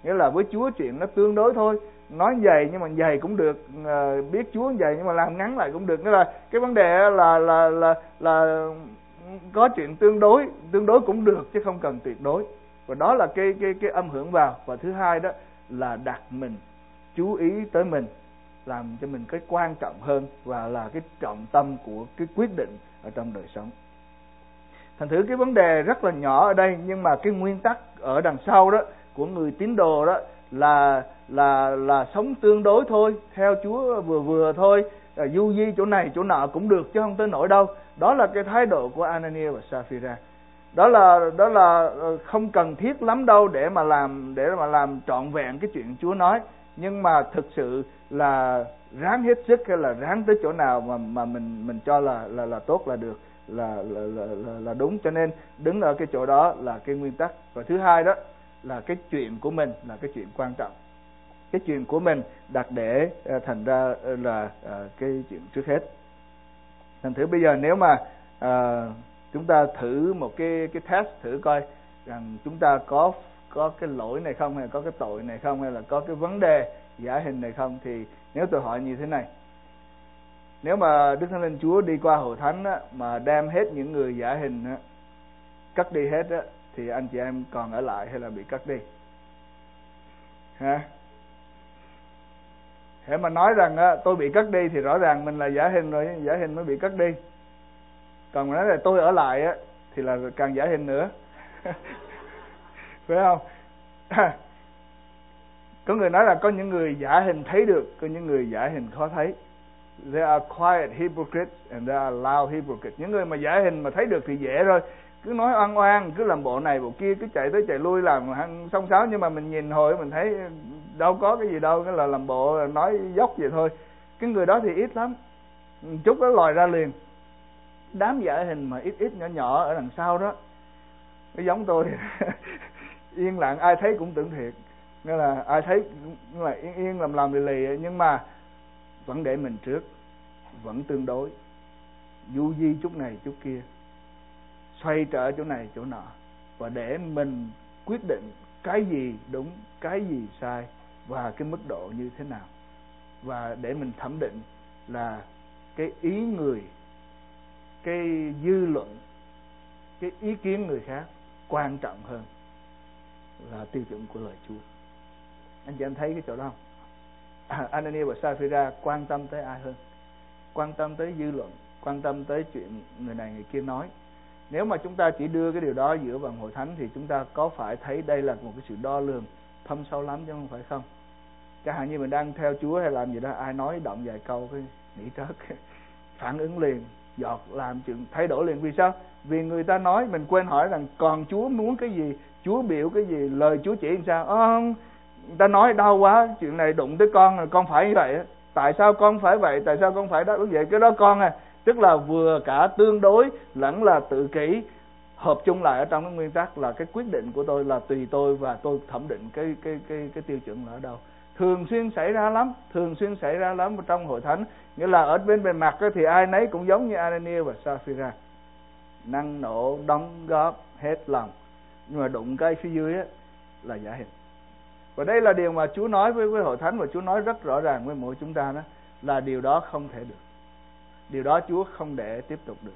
Speaker 1: Nghĩa là với Chúa chuyện nó tương đối thôi, nói dày nhưng mà dày cũng được, biết Chúa dày nhưng mà làm ngắn lại cũng được. Nghĩa là cái vấn đề là có chuyện tương đối cũng được chứ không cần tuyệt đối. Và đó là cái âm hưởng vào. Và thứ hai đó là đặt mình, chú ý tới mình, làm cho mình cái quan trọng hơn và là cái trọng tâm của cái quyết định ở trong đời sống. Thành thử cái vấn đề rất là nhỏ ở đây, nhưng mà cái nguyên tắc ở đằng sau đó của người tín đồ đó là sống tương đối thôi, theo Chúa vừa thôi, du di chỗ này chỗ nọ cũng được chứ không tới nỗi đâu. Đó là cái thái độ của Ananias và Sapphira. Đó là không cần thiết lắm đâu để mà làm trọn vẹn cái chuyện Chúa nói, nhưng mà thực sự là ráng hết sức hay là ráng tới chỗ nào mà mình cho là tốt là được, là đúng. Cho nên đứng ở cái chỗ đó là cái nguyên tắc. Và thứ hai đó là cái chuyện của mình là cái chuyện quan trọng. Cái chuyện của mình đặt để thành ra là cái chuyện trước hết. Thành thử bây giờ nếu mà chúng ta thử một cái test thử coi rằng chúng ta có cái lỗi này không, hay có cái tội này không, hay là có cái vấn đề giả hình này không. Thì nếu tôi hỏi như thế này, nếu mà Đức Thánh Linh Chúa đi qua hội thánh á, mà đem hết những người giả hình á, cắt đi hết á, thì anh chị em còn ở lại hay là bị cắt đi? Hả? Hễ mà nói rằng á, tôi bị cắt đi thì rõ ràng mình là giả hình rồi, giả hình mới bị cắt đi. Còn mà nói là tôi ở lại á, thì là càng giả hình nữa. Phải không? Có người nói là có những người giả hình thấy được, có những người giả hình khó thấy. There are quiet hypocrites and there are loud hypocrites. Những người mà giả hình mà thấy được thì dễ rồi, cứ nói oan oan, cứ làm bộ này bộ kia, cứ chạy tới chạy lui làm xông xáo, nhưng mà mình nhìn hồi mình thấy đâu có cái gì đâu, cái là làm bộ nói dốc vậy thôi. Cái người đó thì ít lắm, chút nó lòi ra liền. Đám giả hình mà ít nhỏ nhỏ ở đằng sau đó, nó giống tôi. Yên lặng ai thấy cũng tưởng thiệt, nghĩa là ai thấy cũng là yên làm lì, nhưng mà vẫn để mình trước, vẫn tương đối, du di chút này chút kia, xoay trở chỗ này chỗ nọ, và để mình quyết định cái gì đúng, cái gì sai và cái mức độ như thế nào, và để mình thẩm định là cái ý người, cái dư luận, cái ý kiến người khác quan trọng hơn là tiêu chuẩn của lời Chúa. Anh chị em thấy cái chỗ đó không? Ananias và Sapphira quan tâm tới ai hơn? Quan tâm tới dư luận, quan tâm tới chuyện người này người kia nói. Nếu mà chúng ta chỉ đưa cái điều đó giữa vào hội thánh thì chúng ta có phải thấy đây là một cái sự đo lường thâm sâu lắm chứ không phải không? Chẳng hạn như mình đang theo Chúa hay làm gì đó, ai nói động vài câu cái nghĩ trớt, phản ứng liền, giọt làm chuyện thay đổi liền. Vì sao? Vì người ta nói, mình quên hỏi rằng còn Chúa muốn cái gì, Chúa biểu cái gì, lời Chúa chỉ làm sao? Không, người ta nói đau quá, chuyện này đụng tới con phải như vậy. Tại sao con phải vậy? Tại sao con phải đó vậy? Cái đó con tức là vừa cả tương đối lẫn là tự kỷ, hợp chung lại ở trong cái nguyên tắc là cái quyết định của tôi là tùy tôi và tôi thẩm định cái tiêu chuẩn là ở đâu. Thường xuyên xảy ra lắm trong hội thánh. Nghĩa là ở bên bề mặt thì ai nấy cũng giống như Ananias và Sapphira, năng nổ, đóng góp hết lòng, nhưng mà đụng cái phía dưới là giả hình. Và đây là điều mà Chúa nói với hội thánh, và Chúa nói rất rõ ràng với mỗi chúng ta đó, là điều đó không thể được. Điều đó Chúa không để tiếp tục được.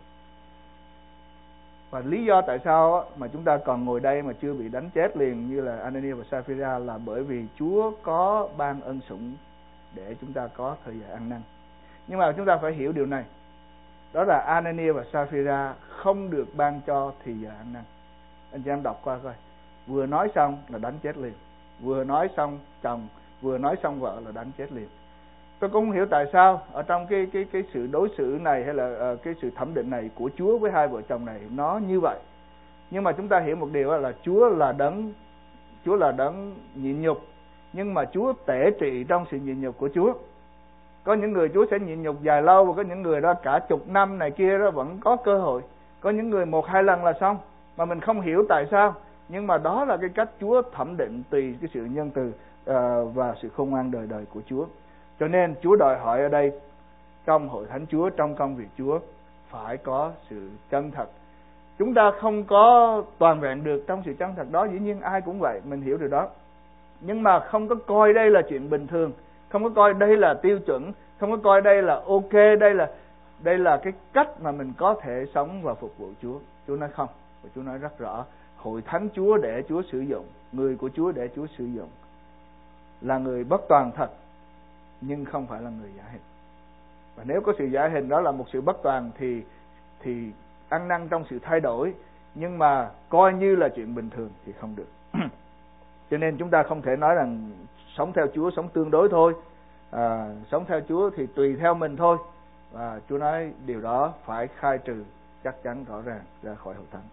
Speaker 1: Và lý do tại sao mà chúng ta còn ngồi đây mà chưa bị đánh chết liền như là Ananias và Sapphira là bởi vì Chúa có ban ân sủng để chúng ta có thời giờ ăn năn. Nhưng mà chúng ta phải hiểu điều này, đó là Ananias và Sapphira không được ban cho thì giờ ăn năn. Anh chị em đọc qua coi, vừa nói xong là đánh chết liền, vừa nói xong chồng, vừa nói xong vợ là đánh chết liền. Tôi cũng không hiểu tại sao ở trong cái sự đối xử này hay là cái sự thẩm định này của Chúa với hai vợ chồng này nó như vậy. Nhưng mà chúng ta hiểu một điều là Chúa là đấng nhịn nhục, nhưng mà Chúa tể trị trong sự nhịn nhục của Chúa. Có những người Chúa sẽ nhịn nhục dài lâu, và có những người đó cả chục năm này kia đó vẫn có cơ hội. Có những người 1-2 lần là xong, mà mình không hiểu tại sao. Nhưng mà đó là cái cách Chúa thẩm định tùy cái sự nhân từ và sự khôn ngoan đời đời của Chúa. Cho nên Chúa đòi hỏi ở đây trong hội thánh Chúa, trong công việc Chúa phải có sự chân thật. Chúng ta không có toàn vẹn được trong sự chân thật đó, dĩ nhiên ai cũng vậy, mình hiểu điều đó. nhưng mà không có coi đây là chuyện bình thường, không có coi đây là tiêu chuẩn, không có coi đây là ok, đây là cái cách mà mình có thể sống và phục vụ Chúa. Chúa nói không, và Chúa nói rất rõ, hội thánh Chúa để Chúa sử dụng, người của Chúa để Chúa sử dụng là người bất toàn thật, nhưng không phải là người giả hình. Và nếu có sự giả hình đó là một sự bất toàn thì ăn năn trong sự thay đổi, nhưng mà coi như là chuyện bình thường thì không được. Cho nên chúng ta không thể nói rằng sống theo Chúa sống tương đối thôi, sống theo Chúa thì tùy theo mình thôi. Và Chúa nói điều đó phải khai trừ chắc chắn rõ ràng ra khỏi hội thánh.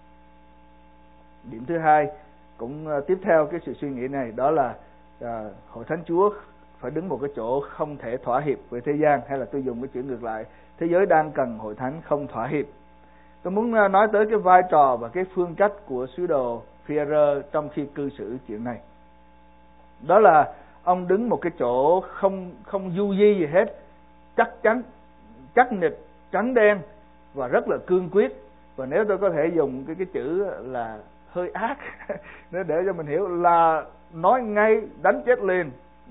Speaker 1: Điểm thứ hai cũng tiếp theo cái sự suy nghĩ này, đó là hội thánh Chúa phải đứng một cái chỗ không thể thỏa hiệp với thế gian, hay là tôi dùng cái chữ ngược lại, thế giới đang cần hội thánh không thỏa hiệp. Tôi muốn nói tới cái vai trò và cái phương cách của sứ đồ Phi-e-rơ trong khi cư xử chuyện này. Đó là ông đứng một cái chỗ không du di gì hết, chắc chắn, chắc nịch, trắng đen và rất là cương quyết. Và nếu tôi có thể dùng cái chữ là hơi ác để cho mình hiểu là nói ngay, đánh chết liền.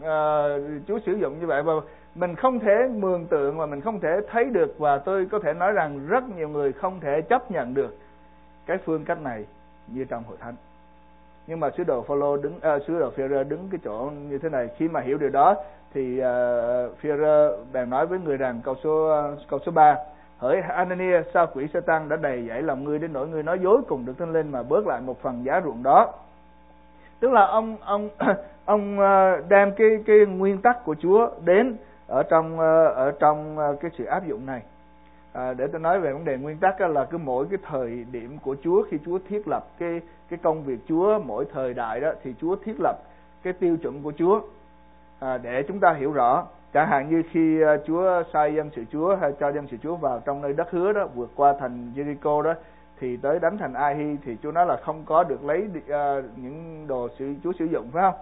Speaker 1: Chúa sử dụng như vậy và mình không thể mường tượng và mình không thể thấy được, và tôi có thể nói rằng rất nhiều người không thể chấp nhận được cái phương cách này như trong hội thánh. Nhưng mà sứ đồ Phi-e-rơ đứng cái chỗ như thế này. Khi mà hiểu điều đó thì Phi-e-rơ bèn nói với người rằng câu số 3: hỡi Anania, sao quỷ Sa-tan đã đầy dẫy lòng ngươi đến nỗi ngươi nói dối cùng Đức Thánh Linh mà bớt lại một phần giá ruộng đó. Tức là ông đem cái nguyên tắc của Chúa đến ở trong cái sự áp dụng này. Để tôi nói về vấn đề nguyên tắc là cứ mỗi cái thời điểm của Chúa, khi Chúa thiết lập cái công việc Chúa, mỗi thời đại đó thì Chúa thiết lập cái tiêu chuẩn của Chúa để chúng ta hiểu rõ. Chẳng hạn như khi Chúa sai dân sự Chúa hay cho dân sự Chúa vào trong nơi đất hứa đó, vượt qua thành Jericho đó, thì tới đánh thành Ai-hi thì Chúa nói là không có được lấy những đồ Chúa sử dụng, phải không?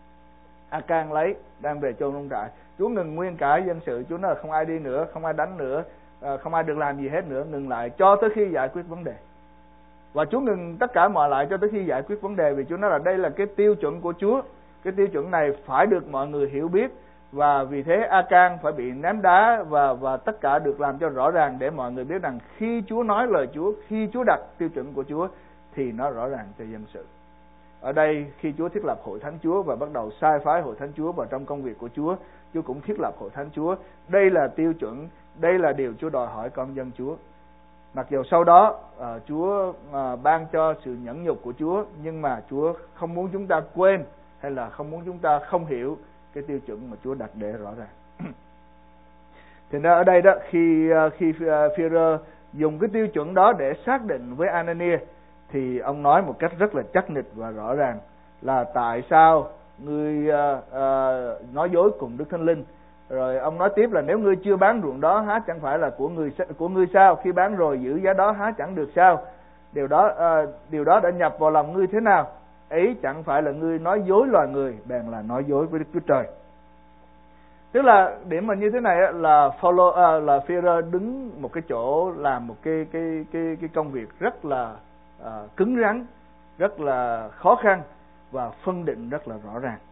Speaker 1: A-can lấy đem về chôn trong trại. Chúa ngừng nguyên cả dân sự. Chúa nói là không ai đi nữa, không ai đánh nữa, không ai được làm gì hết nữa, ngừng lại cho tới khi giải quyết vấn đề. Và Chúa ngừng tất cả mọi lại cho tới khi giải quyết vấn đề, vì Chúa nói là đây là cái tiêu chuẩn của Chúa. Cái tiêu chuẩn này phải được mọi người hiểu biết, và vì thế A-can phải bị ném đá và tất cả được làm cho rõ ràng để mọi người biết rằng khi Chúa nói lời Chúa, khi Chúa đặt tiêu chuẩn của Chúa thì nó rõ ràng cho dân sự. Ở đây khi Chúa thiết lập hội thánh Chúa và bắt đầu sai phái hội thánh Chúa vào trong công việc của Chúa, Chúa cũng thiết lập hội thánh Chúa. Đây là tiêu chuẩn, đây là điều Chúa đòi hỏi con dân Chúa. Mặc dù sau đó Chúa ban cho sự nhẫn nhục của Chúa, nhưng mà Chúa không muốn chúng ta quên hay là không muốn chúng ta không hiểu cái tiêu chuẩn mà Chúa đặt để rõ ràng. Thì ra ở đây đó, khi Phi-e-rơ dùng cái tiêu chuẩn đó để xác định với Anania, thì ông nói một cách rất là chắc nịch và rõ ràng là tại sao ngươi nói dối cùng Đức Thánh Linh. Rồi ông nói tiếp là nếu ngươi chưa bán ruộng đó há chẳng phải là của ngươi sao? Khi bán rồi giữ giá đó há chẳng được sao? Điều đó đã nhập vào lòng ngươi thế nào? Ấy chẳng phải là ngươi nói dối loài người, bèn là nói dối với Đức Chúa Trời. Tức là điểm mà như thế này là Phi-e-rơ đứng một cái chỗ làm một cái công việc rất là cứng rắn, rất là khó khăn và phân định rất là rõ ràng.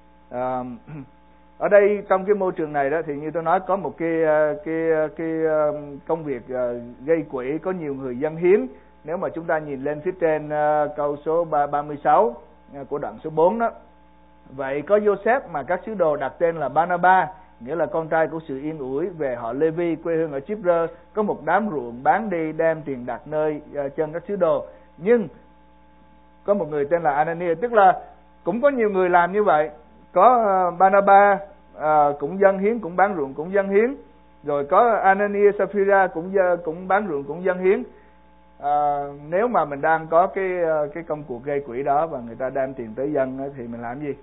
Speaker 1: Ở đây trong cái môi trường này đó thì như tôi nói có một cái công việc gây quỹ, có nhiều người dâng hiến. Nếu mà chúng ta nhìn lên phía trên câu số 36 của đoạn số 4 đó. Vậy có Joseph mà các sứ đồ đặt tên là Barnabas, nghĩa là con trai của sự yên ủi, về họ Lê-vi, quê hương ở Chip-rơ, có một đám ruộng bán đi đem tiền đặt nơi chân các sứ đồ. Nhưng có một người tên là Anania, tức là cũng có nhiều người làm như vậy. Có Barnabas cũng dâng hiến, cũng bán ruộng, cũng dâng hiến. Rồi có Anania, Sapphira cũng bán ruộng, cũng dâng hiến. Nếu mà mình đang có cái công cuộc gây quỹ đó và người ta đem tiền tới dân thì mình làm gì?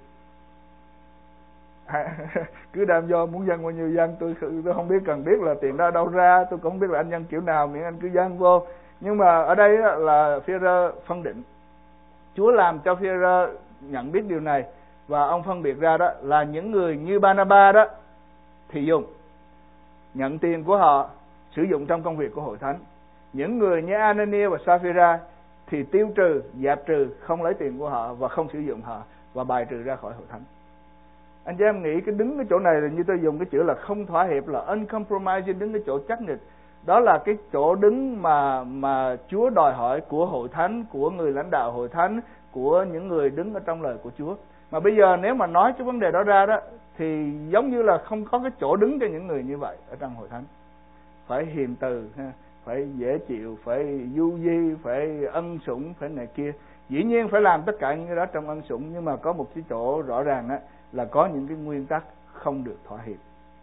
Speaker 1: Cứ đem vô, muốn dân bao nhiêu dân, tôi không biết, cần biết là tiền đó đâu ra, tôi cũng không biết là anh dân kiểu nào, miễn anh cứ dân vô. Nhưng mà ở đây là Phi-e-rơ phân định. Chúa làm cho Phi-e-rơ nhận biết điều này, và ông phân biệt ra đó là những người như Barnabas đó thì dùng, nhận tiền của họ sử dụng trong công việc của hội thánh. Những người như Anania và Sapphira thì tiêu trừ, dẹp trừ, không lấy tiền của họ và không sử dụng họ. và bài trừ ra khỏi hội thánh. Anh chị em nghĩ cái đứng cái chỗ này là như tôi dùng cái chữ là không thỏa hiệp, là uncompromising, đứng cái chỗ chắc nịch. Đó là cái chỗ đứng mà Chúa đòi hỏi của hội thánh, của người lãnh đạo hội thánh, của những người đứng ở trong lời của Chúa. Mà bây giờ nếu mà nói cái vấn đề đó ra đó thì giống như là không có cái chỗ đứng cho những người như vậy ở trong hội thánh. Phải hiền từ, phải dễ chịu, phải du di, phải ân sủng, phải này kia. Dĩ nhiên phải làm tất cả những cái đó trong ân sủng, nhưng mà có một cái chỗ rõ ràng á, là có những cái nguyên tắc không được thỏa hiệp.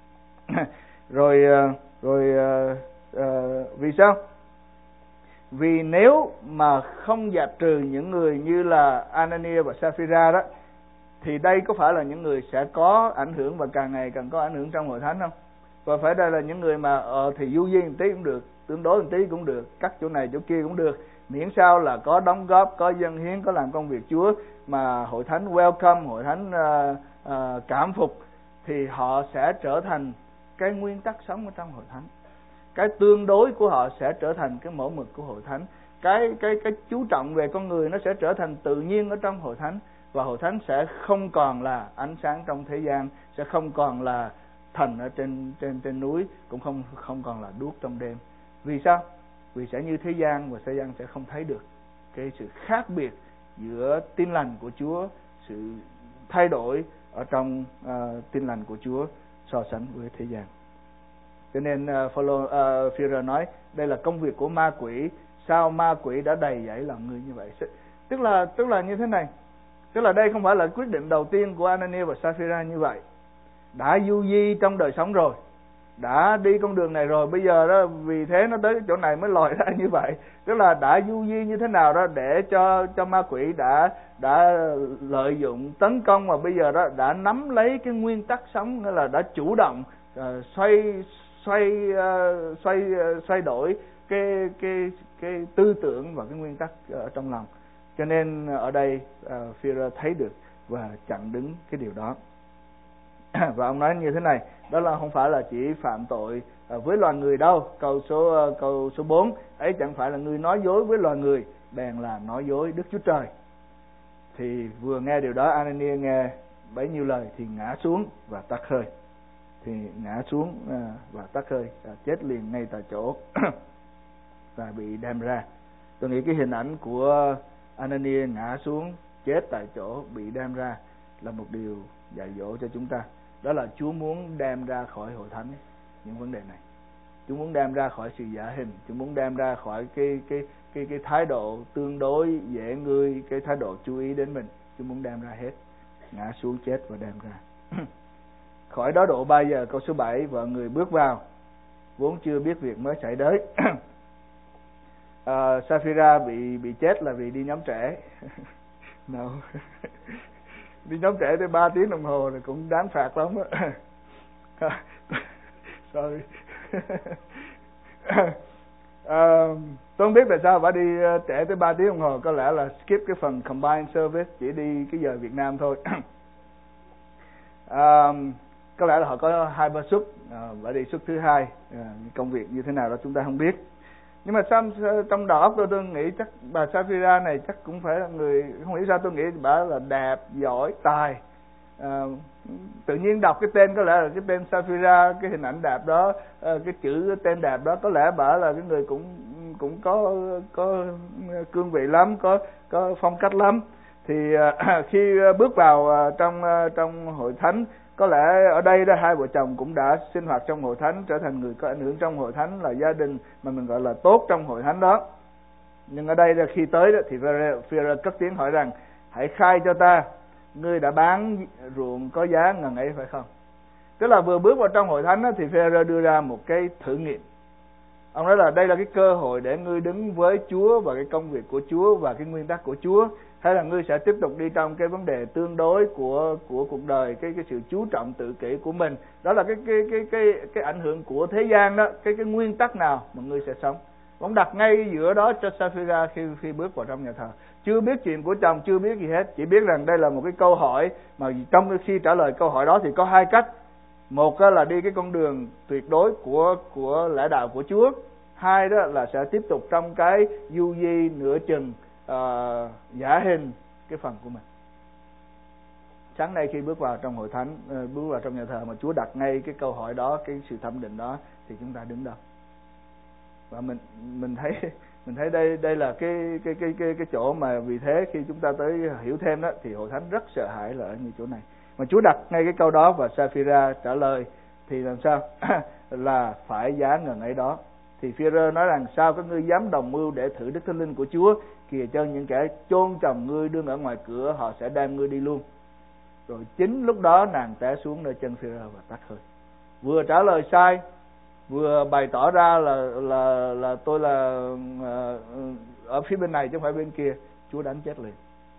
Speaker 1: Vì sao? Vì nếu mà không dạt trừ những người như là Ananias và Sapphira đó, thì đây có phải là những người sẽ có ảnh hưởng và càng ngày càng có ảnh hưởng trong hội thánh không? Và phải đây là những người mà thì du di một tí cũng được, tương đối một tí cũng được, cắt chỗ này chỗ kia cũng được, miễn sao là có đóng góp, có dâng hiến, có làm công việc Chúa mà hội thánh welcome, hội thánh cảm phục, thì họ sẽ trở thành cái nguyên tắc sống ở trong hội thánh. Cái tương đối của họ sẽ trở thành cái mẫu mực của hội thánh. Cái chú trọng về con người nó sẽ trở thành tự nhiên ở trong hội thánh, và hội thánh sẽ không còn là ánh sáng trong thế gian, sẽ không còn là thần ở trên núi, cũng không còn là đuốc trong đêm. Vì sao? Vì sẽ như thế gian, và thế gian sẽ không thấy được cái sự khác biệt giữa tin lành của Chúa, sự thay đổi ở trong tin lành của Chúa so sánh với thế gian. Cho nên Führer nói đây là công việc của ma quỷ. Sao ma quỷ đã đầy dẫy lòng người như vậy? Tức là như thế này. Tức là đây không phải là quyết định đầu tiên của Ananias và Sapphira như vậy. Đã du di trong đời sống rồi, đã đi con đường này rồi, bây giờ đó vì thế nó tới cái chỗ này mới lòi ra như vậy. Tức là đã du di như thế nào đó để cho ma quỷ đã lợi dụng tấn công, và bây giờ đó đã nắm lấy cái nguyên tắc sống, nghĩa là đã chủ động xoay đổi cái tư tưởng và cái nguyên tắc ở trong lòng. Cho nên ở đây Führer thấy được và chặn đứng cái điều đó. Và ông nói như thế này, đó là không phải là chỉ phạm tội với loài người đâu. Câu số 4, ấy chẳng phải là ngươi nói dối với loài người, bèn là nói dối Đức Chúa Trời. Thì vừa nghe điều đó, Ananias nghe bấy nhiêu lời thì ngã xuống và tắt hơi. Chết liền ngay tại chỗ và bị đem ra. Tôi nghĩ cái hình ảnh của Ananias ngã xuống chết tại chỗ bị đem ra là một điều dạy dỗ cho chúng ta. Đó là Chúa muốn đem ra khỏi hội thánh những vấn đề này. Chúa muốn đem ra khỏi sự giả hình, Chúa muốn đem ra khỏi cái thái độ tương đối dễ ngươi, cái thái độ chú ý đến mình. Chúa muốn đem ra hết, ngã xuống chết và đem ra. Khỏi đó độ 3 giờ, câu số 7, vợ người bước vào, vốn chưa biết việc mới xảy đến. Sapphira bị chết là vì đi nhóm trẻ. No. Đi nhóm trẻ tới 3 tiếng đồng hồ thì cũng đáng phạt lắm á. Sorry. Tôi không biết tại sao bà đi trễ tới 3 tiếng đồng hồ. Có lẽ là skip cái phần combined service, chỉ đi cái giờ Việt Nam thôi. Có lẽ là họ có 2-3 suất, bà đi suất thứ 2. Công việc như thế nào đó chúng ta không biết. Nhưng mà trong đầu óc tôi nghĩ chắc bà Sapphira này chắc cũng phải là người, không hiểu sao tôi nghĩ bà là đẹp, giỏi, tài. Tự nhiên đọc cái tên có lẽ là cái tên Sapphira, cái hình ảnh đẹp đó, cái chữ tên đẹp đó, có lẽ bà là cái người cũng có cương vị lắm, có phong cách lắm. Thì khi bước vào trong hội thánh, có lẽ ở đây đó hai vợ chồng cũng đã sinh hoạt trong hội thánh, trở thành người có ảnh hưởng trong hội thánh, là gia đình mà mình gọi là tốt trong hội thánh đó. Nhưng ở đây là khi tới đó thì Führer cất tiếng hỏi rằng: hãy khai cho ta, ngươi đã bán ruộng có giá ngần ấy phải không? Tức là vừa bước vào trong hội thánh đó, thì Führer đưa ra một cái thử nghiệm. Ông nói là đây là cái cơ hội để ngươi đứng với Chúa và cái công việc của Chúa và cái nguyên tắc của Chúa, hay là ngươi sẽ tiếp tục đi trong cái vấn đề tương đối của cuộc đời, cái sự chú trọng tự kỷ của mình. Đó là cái ảnh hưởng của thế gian đó, cái nguyên tắc nào mà ngươi sẽ sống. Ông đặt ngay giữa đó cho Sapphira khi bước vào trong nhà thờ. Chưa biết chuyện của chồng, chưa biết gì hết, chỉ biết rằng đây là một cái câu hỏi mà trong khi trả lời câu hỏi đó thì có hai cách. Một là đi cái con đường tuyệt đối của lẽ đạo của Chúa. Hai đó là sẽ tiếp tục trong cái du di nửa chừng giả hình cái phần của mình. Sáng nay khi bước vào trong hội thánh, bước vào trong nhà thờ mà Chúa đặt ngay cái câu hỏi đó, cái sự thẩm định đó, thì chúng ta đứng đâu? Và mình thấy đây là cái chỗ mà vì thế khi chúng ta tới hiểu thêm đó thì hội thánh rất sợ hãi là ở như chỗ này. Mà Chúa đặt ngay cái câu đó và Sa-phi-ra trả lời thì làm sao? Là phải giá ngần ấy đó. Thì Phi-rơ nói rằng sao các ngươi dám đồng mưu để thử Đức Thánh Linh của Chúa? Kìa chân những kẻ chôn chồng ngươi đương ở ngoài cửa, họ sẽ đem ngươi đi luôn. Rồi chính lúc đó nàng té xuống nơi chân Phi-rơ và tắt hơi. Vừa trả lời sai, vừa bày tỏ ra là tôi là ở phía bên này chứ không phải bên kia, Chúa đánh chết liền.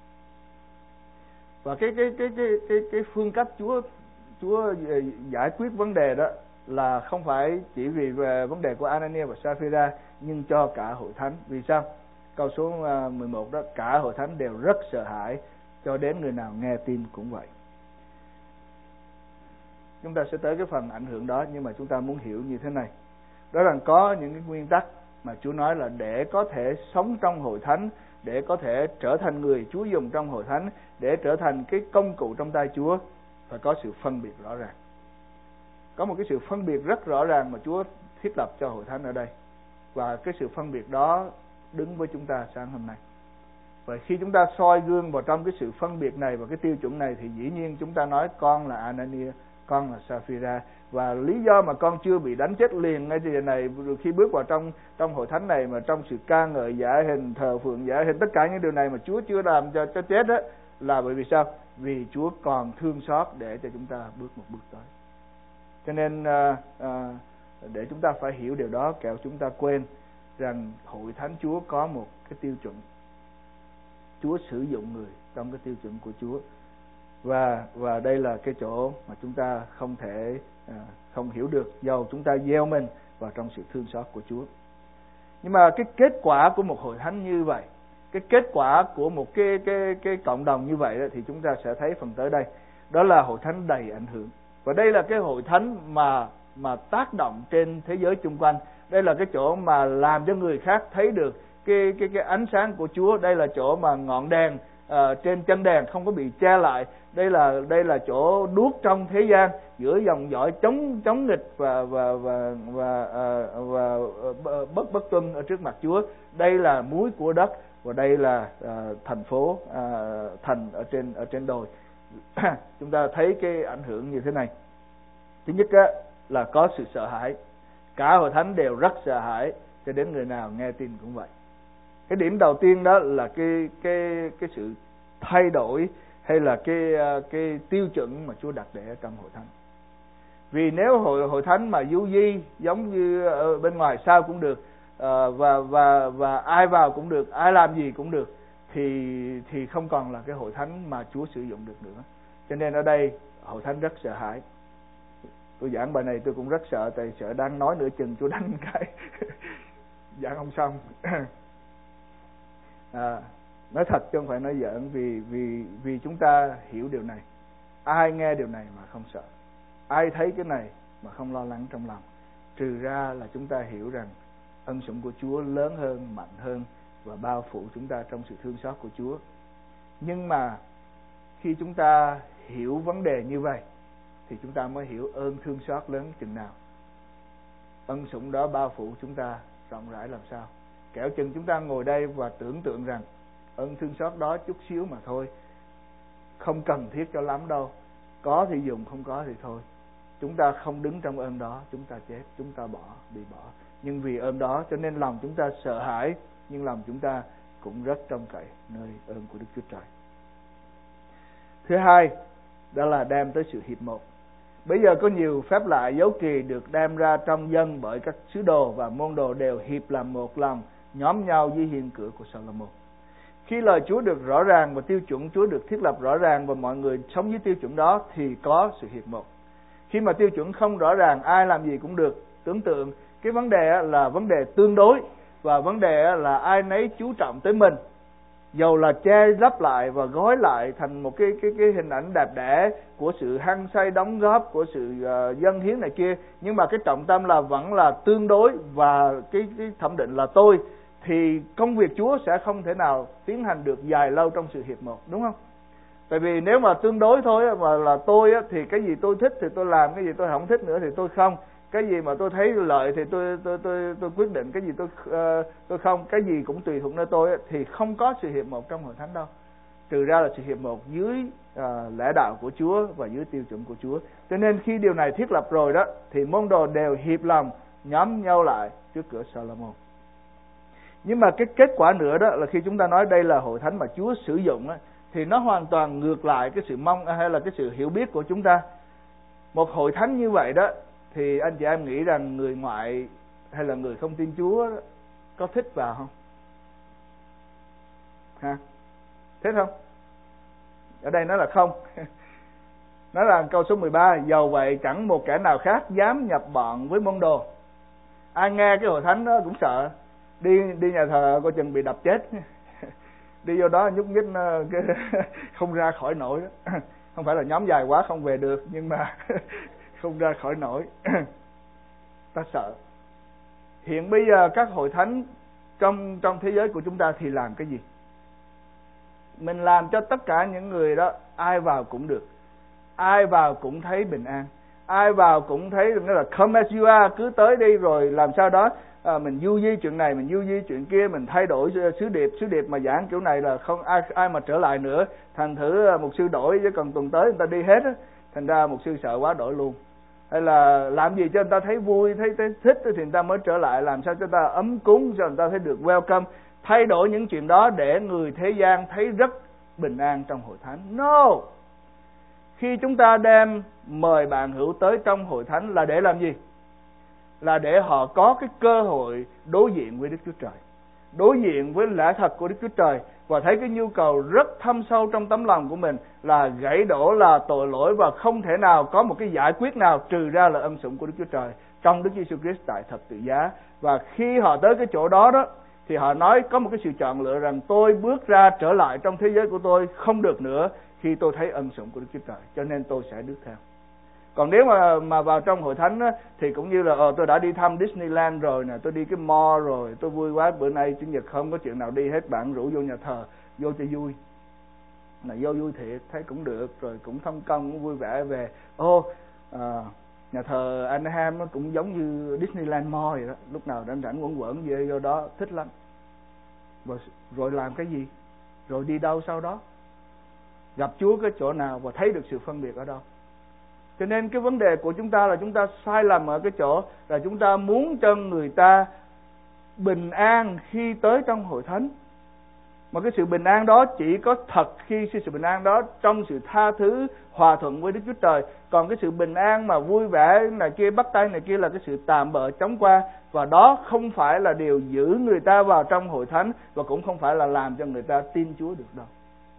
Speaker 1: Và cái phương cách Chúa giải quyết vấn đề đó là không phải chỉ vì về vấn đề của Anania và Sa-phi-ra, nhưng cho cả hội thánh. Vì sao? Câu số 11 đó, cả hội thánh đều rất sợ hãi, cho đến người nào nghe tin cũng vậy. Chúng ta sẽ tới cái phần ảnh hưởng đó, nhưng mà chúng ta muốn hiểu như thế này. Đó là có những cái nguyên tắc mà Chúa nói là để có thể sống trong hội thánh, để có thể trở thành người Chúa dùng trong hội thánh, để trở thành cái công cụ trong tay Chúa, phải có sự phân biệt rõ ràng. Có một cái sự phân biệt rất rõ ràng mà Chúa thiết lập cho hội thánh ở đây. Và cái sự phân biệt đó đứng với chúng ta sáng hôm nay. Và khi chúng ta soi gương vào trong cái sự phân biệt này và cái tiêu chuẩn này, thì dĩ nhiên chúng ta nói con là Anania, con là Sa-phi-ra. Và lý do mà con chưa bị đánh chết liền ngay giờ này, khi bước vào trong hội thánh này, mà trong sự ca ngợi giả hình, thờ phượng giả hình, tất cả những điều này mà Chúa chưa làm cho chết đó, là bởi vì sao? Vì Chúa còn thương xót để cho chúng ta bước một bước tới. Cho nên để chúng ta phải hiểu điều đó, kẻo chúng ta quên rằng hội thánh Chúa có một cái tiêu chuẩn. Chúa sử dụng người trong cái tiêu chuẩn của Chúa. Và đây là cái chỗ mà chúng ta không thể không hiểu được, dầu chúng ta gieo mình vào trong sự thương xót của Chúa. Nhưng mà cái kết quả của một hội thánh như vậy, cái kết quả của một cái cộng đồng như vậy đó, thì chúng ta sẽ thấy phần tới đây. Đó là hội thánh đầy ảnh hưởng. Và đây là cái hội thánh mà tác động trên thế giới chung quanh. Đây là cái chỗ mà làm cho người khác thấy được cái ánh sáng của Chúa. Đây là chỗ mà ngọn đèn trên chân đèn không có bị che lại. Đây là chỗ đuốc trong thế gian giữa dòng dõi chống nghịch và bất tuân ở trước mặt Chúa. Đây là muối của đất, và đây là thành phố thành ở trên đồi. Chúng ta thấy cái ảnh hưởng như thế này. Thứ nhất là có sự sợ hãi. Cả hội thánh đều rất sợ hãi, cho đến người nào nghe tin cũng vậy. Cái điểm đầu tiên đó là cái sự thay đổi, hay là cái tiêu chuẩn mà Chúa đặt để ở trong hội thánh. Vì nếu hội thánh mà du di giống như ở bên ngoài sao cũng được, và ai vào cũng được, ai làm gì cũng được, thì không còn là cái hội thánh mà Chúa sử dụng được nữa. Cho nên ở đây hội thánh rất sợ hãi. Tôi giảng bài này tôi cũng rất sợ, tại sợ đang nói nửa chừng Chúa đánh cái giảng không xong. Nói thật chứ không phải nói giỡn, vì chúng ta hiểu điều này. Ai nghe điều này mà không sợ? Ai thấy cái này mà không lo lắng trong lòng? Trừ ra là chúng ta hiểu rằng ân sủng của Chúa lớn hơn, mạnh hơn và bao phủ chúng ta trong sự thương xót của Chúa. Nhưng mà khi chúng ta hiểu vấn đề như vậy thì chúng ta mới hiểu ơn thương xót lớn chừng nào. Ân sủng đó bao phủ chúng ta rộng rãi làm sao. Kẻo chừng chúng ta ngồi đây và tưởng tượng rằng ơn thương xót đó chút xíu mà thôi, không cần thiết cho lắm đâu, có thì dùng, không có thì thôi. Chúng ta không đứng trong ơn đó, chúng ta chết, chúng ta bị bỏ. Nhưng vì ơn đó cho nên lòng chúng ta sợ hãi, nhưng lòng chúng ta cũng rất trông cậy nơi ơn của Đức Chúa Trời. Thứ hai, đó là đem tới sự hiệp một. Bây giờ có nhiều phép lạ dấu kỳ được đem ra trong dân bởi các sứ đồ và môn đồ đều hiệp làm một lòng, nhóm nhau dưới hiên cửa của Sa-lô-môn. Khi lời Chúa được rõ ràng và tiêu chuẩn Chúa được thiết lập rõ ràng và mọi người sống dưới tiêu chuẩn đó thì có sự hiệp một. Khi mà tiêu chuẩn không rõ ràng, ai làm gì cũng được. Tưởng tượng cái vấn đề là vấn đề tương đối, và vấn đề là ai nấy chú trọng tới mình. Dầu là che lấp lại và gói lại thành một cái hình ảnh đẹp đẽ của sự hăng say đóng góp, của sự dâng hiến này kia, nhưng mà cái trọng tâm là vẫn là tương đối và cái thẩm định là tôi, thì công việc Chúa sẽ không thể nào tiến hành được dài lâu trong sự hiệp một, đúng không? Tại vì nếu mà tương đối thôi mà là tôi á, thì cái gì tôi thích thì tôi làm, cái gì tôi không thích nữa thì tôi không. Cái gì mà tôi thấy lợi thì tôi quyết định, cái gì tôi không, cái gì cũng tùy thuộc nơi tôi á, thì không có sự hiệp một trong hội thánh đâu. Trừ ra là sự hiệp một dưới lẽ đạo của Chúa và dưới tiêu chuẩn của Chúa. Cho nên khi điều này thiết lập rồi đó, thì môn đồ đều hiệp lòng nhóm nhau lại trước cửa Salomon. Nhưng mà cái kết quả nữa đó là khi chúng ta nói đây là hội thánh mà Chúa sử dụng á, thì nó hoàn toàn ngược lại cái sự mong hay là cái sự hiểu biết của chúng ta. Một hội thánh như vậy đó thì anh chị em nghĩ rằng người ngoại hay là người không tin Chúa đó, có thích vào không? Ha? Thích không? Ở đây nói là không. Nói là câu số 13, dầu vậy chẳng một kẻ nào khác dám nhập bọn với môn đồ. Ai nghe cái hội thánh đó cũng sợ. Đi nhà thờ coi chừng bị đập chết. Đi vô đó nhúc nhích không ra khỏi nổi đó. Không phải là nhóm dài quá không về được, nhưng mà không ra khỏi nổi. Ta sợ. Hiện bây giờ các hội thánh trong thế giới của chúng ta thì làm cái gì? Mình làm cho tất cả những người đó ai vào cũng được, ai vào cũng thấy bình an, ai vào cũng thấy nghĩa là come as you are, cứ tới đi, rồi làm sao đó mình du di chuyện này, mình du di chuyện kia, mình thay đổi sứ điệp mà giảng kiểu này là không ai mà trở lại nữa. Thành thử mục sư đổi chứ còn tuần tới người ta đi hết á, thành ra mục sư sợ quá đổi luôn. Hay là làm gì cho người ta thấy vui, thấy thích thì người ta mới trở lại, làm sao cho người ta ấm cúng, cho người ta thấy được welcome. Thay đổi những chuyện đó để người thế gian thấy rất bình an trong hội thánh. No! Khi chúng ta đem mời bạn hữu tới trong hội thánh là để làm gì? Là để họ có cái cơ hội đối diện với Đức Chúa Trời, đối diện với lẽ thật của Đức Chúa Trời, và thấy cái nhu cầu rất thâm sâu trong tấm lòng của mình là gãy đổ, là tội lỗi, và không thể nào có một cái giải quyết nào trừ ra là ân sủng của Đức Chúa Trời trong Đức Giêsu Christ tại thập tự giá. Và khi họ tới cái chỗ đó đó thì họ nói có một cái sự chọn lựa rằng tôi bước ra trở lại trong thế giới của tôi không được nữa khi tôi thấy ân sủng của Đức Chúa Trời, cho nên tôi sẽ bước theo. Còn nếu mà vào trong hội thánh á, thì cũng như là tôi đã đi thăm Disneyland rồi nè, tôi đi cái mall rồi, tôi vui quá, bữa nay Chủ nhật không có chuyện nào đi hết, bạn rủ vô nhà thờ, vô cho vui. Là vô vui thiệt, thấy cũng được, rồi cũng thông công, cũng vui vẻ về. Nhà thờ Anaheim nó cũng giống như Disneyland Mall vậy đó, lúc nào rảnh rảnh quẩn về vô đó, thích lắm. Rồi làm cái gì? Rồi đi đâu sau đó? Gặp Chúa cái chỗ nào và thấy được sự phân biệt ở đâu? Cho nên cái vấn đề của chúng ta là chúng ta sai lầm ở cái chỗ là chúng ta muốn cho người ta bình an khi tới trong hội thánh. Mà cái sự bình an đó chỉ có thật khi sự bình an đó trong sự tha thứ, hòa thuận với Đức Chúa Trời. Còn cái sự bình an mà vui vẻ này kia, bắt tay này kia là cái sự tạm bợ chóng qua. Và đó không phải là điều giữ người ta vào trong hội thánh, và cũng không phải là làm cho người ta tin Chúa được đâu.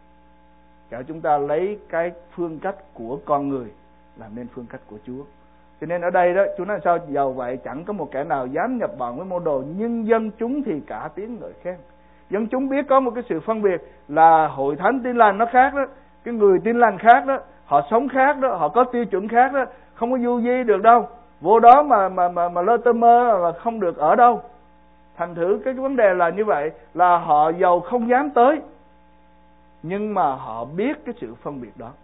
Speaker 1: Cả chúng ta lấy cái phương cách của con người làm nên phương cách của Chúa. Cho nên ở đây đó, Chúa nói sao? Dầu vậy chẳng có một kẻ nào dám nhập bọn với môn đồ, nhưng dân chúng thì cả tiếng ngợi khen. Dân chúng biết có một cái sự phân biệt là hội thánh tin lành nó khác đó, cái người tin lành khác đó, họ sống khác đó, họ có tiêu chuẩn khác đó, không có du di được đâu. Vô đó mà lơ tơ mơ là không được ở đâu. Thành thử cái vấn đề là như vậy, là họ giàu không dám tới, nhưng mà họ biết cái sự phân biệt đó.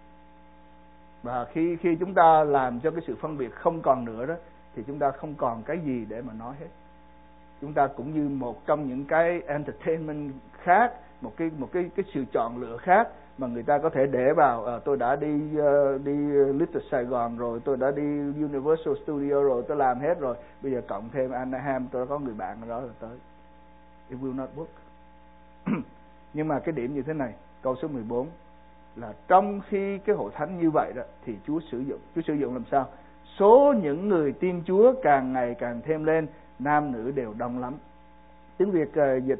Speaker 1: Và khi chúng ta làm cho cái sự phân biệt không còn nữa đó, thì chúng ta không còn cái gì để mà nói hết. Chúng ta cũng như một trong những cái entertainment khác, một cái sự chọn lựa khác mà người ta có thể để vào. Tôi đã đi Little Sài Gòn rồi, tôi đã đi Universal Studio rồi, tôi làm hết rồi, bây giờ cộng thêm Anaheim, tôi đã có người bạn ở đó rồi tới. It will not work. Nhưng mà cái điểm như thế này, câu số 14 là trong khi cái hội thánh như vậy đó thì Chúa sử dụng làm sao? Số những người tin Chúa càng ngày càng thêm lên, nam nữ đều đông lắm. Tiếng Việt dịch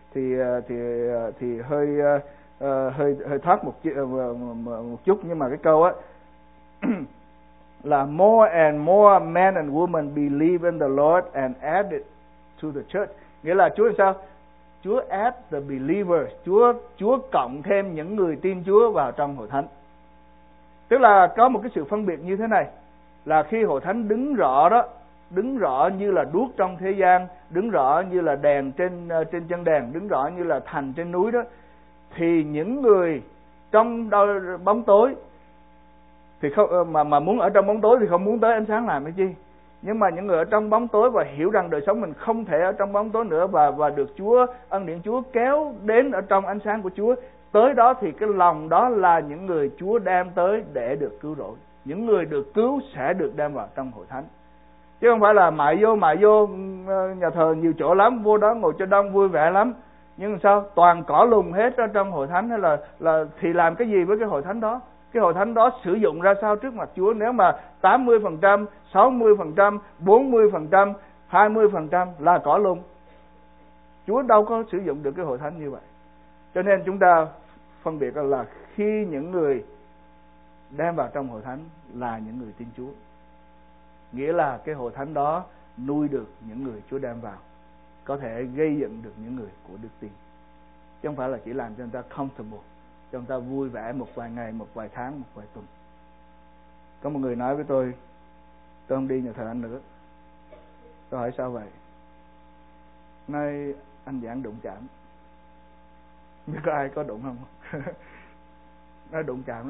Speaker 1: thì hơi thoát một chút, nhưng mà cái câu á là more and more men and women believe in the Lord and added to the church. Nghĩa là Chúa làm sao? Chúa add the believers, Chúa cộng thêm những người tin Chúa vào trong hội thánh. Tức là có một cái sự phân biệt như thế này, là khi hội thánh đứng rõ đó, đứng rõ như là đuốc trong thế gian, đứng rõ như là đèn trên chân đèn, đứng rõ như là thành trên núi đó, thì những người trong bóng tối thì không, mà muốn ở trong bóng tối thì không muốn tới ánh sáng làm cái chi. Nhưng mà những người ở trong bóng tối và hiểu rằng đời sống mình không thể ở trong bóng tối nữa, và được Chúa, ân điển Chúa kéo đến ở trong ánh sáng của Chúa, tới đó thì cái lòng đó là những người Chúa đem tới để được cứu rỗi. Những người được cứu sẽ được đem vào trong hội thánh, chứ không phải là mại vô nhà thờ nhiều chỗ lắm, vô đó ngồi cho đông vui vẻ lắm, nhưng sao toàn cỏ lùng hết ở trong hội thánh, hay là thì làm cái gì với cái hội thánh đó? Cái hội thánh đó sử dụng ra sao trước mặt Chúa? Nếu mà 80%, 60%, 40%, 20% là cỏ lùng, Chúa đâu có sử dụng được cái hội thánh như vậy. Cho nên chúng ta phân biệt là khi những người đem vào trong hội thánh là những người tin Chúa, nghĩa là cái hội thánh đó nuôi được những người Chúa đem vào, có thể gây dựng được những người của đức tin, chứ không phải là chỉ làm cho người ta comfortable, cho người ta vui vẻ một vài ngày, một vài tháng, một vài tuần. Có một người nói với tôi không đi nhà thờ anh nữa. Tôi hỏi sao vậy? Nói anh giảng đụng chạm. Biết có ai có đụng không? Nói đụng chạm đó.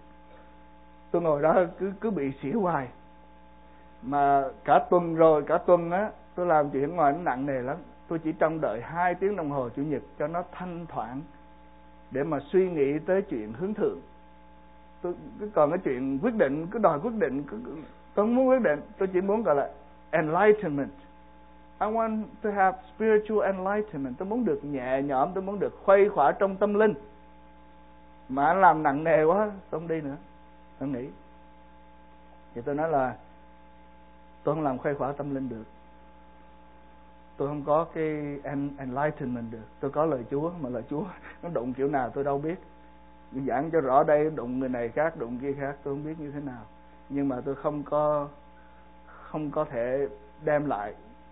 Speaker 1: Tôi ngồi đó cứ bị xỉu hoài. Mà cả tuần á, tôi làm chuyện ngoài nó nặng nề lắm. Tôi chỉ trông đợi 2 tiếng đồng hồ Chủ nhật cho nó thanh thoảng, để mà suy nghĩ tới chuyện hướng thượng. Còn cái chuyện quyết định, cứ đòi quyết định, tôi không muốn quyết định. Tôi chỉ muốn gọi là enlightenment. I want to have spiritual enlightenment. Tôi muốn được nhẹ nhõm, tôi muốn được khuây khỏa trong tâm linh. Mà anh làm nặng nề quá, tôi không đi nữa, tôi nghĩ. Thì tôi nói là tôi không làm khuây khỏa tâm linh được, tôi không có cái enlightenment được. Tôi có lời Chúa, mà lời Chúa nó đụng kiểu nào tôi đâu biết. Giảng cho rõ đây, đụng người này khác, đụng kia khác, tôi không biết như thế nào. Nhưng mà tôi không có thể đem lại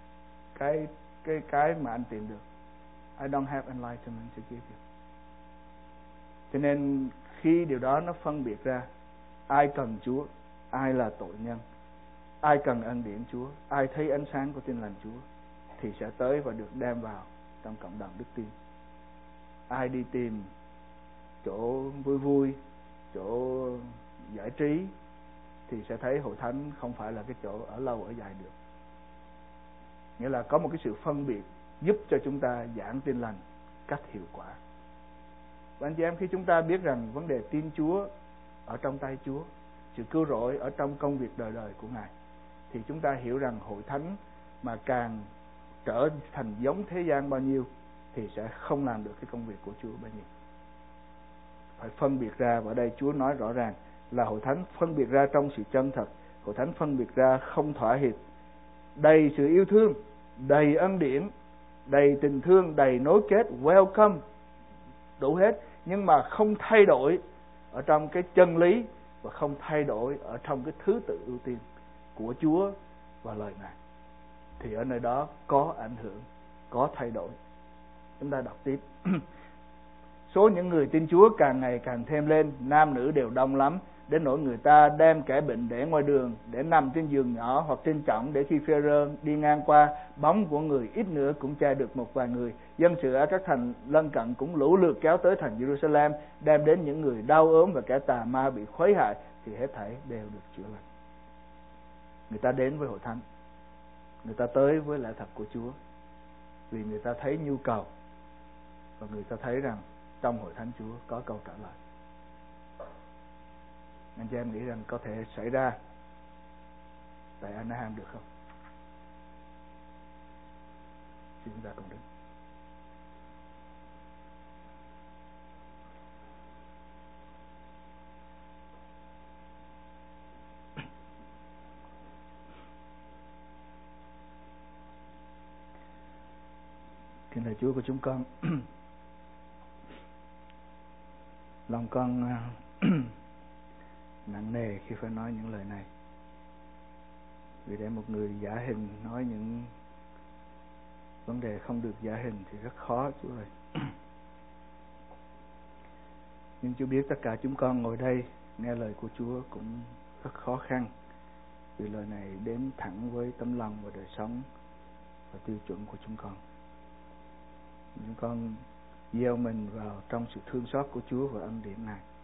Speaker 1: cái mà anh tìm được. I don't have enlightenment to give you. Cho nên khi điều đó nó phân biệt ra ai cần Chúa, ai là tội nhân, ai cần ân điển Chúa, ai thấy ánh sáng của Tin lành Chúa, thì sẽ tới và được đem vào trong cộng đồng đức tin. Ai đi tìm chỗ vui, chỗ giải trí, thì sẽ thấy hội thánh không phải là cái chỗ ở lâu ở dài được. Nghĩa là có một cái sự phân biệt giúp cho chúng ta giảng tin lành cách hiệu quả. Và anh chị em, khi chúng ta biết rằng vấn đề tin Chúa ở trong tay Chúa, sự cứu rỗi ở trong công việc đời đời của Ngài, thì chúng ta hiểu rằng hội thánh mà càng trở thành giống thế gian bao nhiêu thì sẽ không làm được cái công việc của Chúa bao nhiêu. Phải phân biệt ra, và ở đây Chúa nói rõ ràng là hội thánh phân biệt ra trong sự chân thật, hội thánh phân biệt ra không thỏa hiệp, đầy sự yêu thương, đầy ân điển, đầy tình thương, đầy nối kết, welcome, đủ hết, nhưng mà không thay đổi ở trong cái chân lý, và không thay đổi ở trong cái thứ tự ưu tiên của Chúa và lời Ngài, thì ở nơi đó có ảnh hưởng, có thay đổi. Chúng ta đọc tiếp. Số những người tin Chúa càng ngày càng thêm lên, nam nữ đều đông lắm, đến nỗi người ta đem kẻ bệnh để ngoài đường, để nằm trên giường nhỏ hoặc trên chõng, để khi Phêrô đi ngang qua, bóng của người ít nữa cũng che được một vài người. Dân sự ở các thành lân cận cũng lũ lượt kéo tới thành Jerusalem, đem đến những người đau ốm và kẻ tà ma bị khuấy hại, thì hết thảy đều được chữa lành. Người ta đến với hội thánh, người ta tới với lẽ thật của Chúa, vì người ta thấy nhu cầu, và người ta thấy rằng trong hội thánh Chúa có câu trả lời. Anh chị em nghĩ rằng có thể xảy ra tại Anaheim được không? Xin chúng ta cùng đứng. Kính lạy Chúa của chúng con, lòng con nặng nề khi phải nói những lời này, vì để một người giả hình nói những vấn đề không được giả hình thì rất khó, Chúa ơi. Nhưng Chúa biết tất cả chúng con ngồi đây nghe lời của Chúa cũng rất khó khăn, vì lời này đến thẳng với tấm lòng và đời sống và tiêu chuẩn của chúng con. Chúng con gieo mình vào trong sự thương xót của Chúa và ân điển Ngài.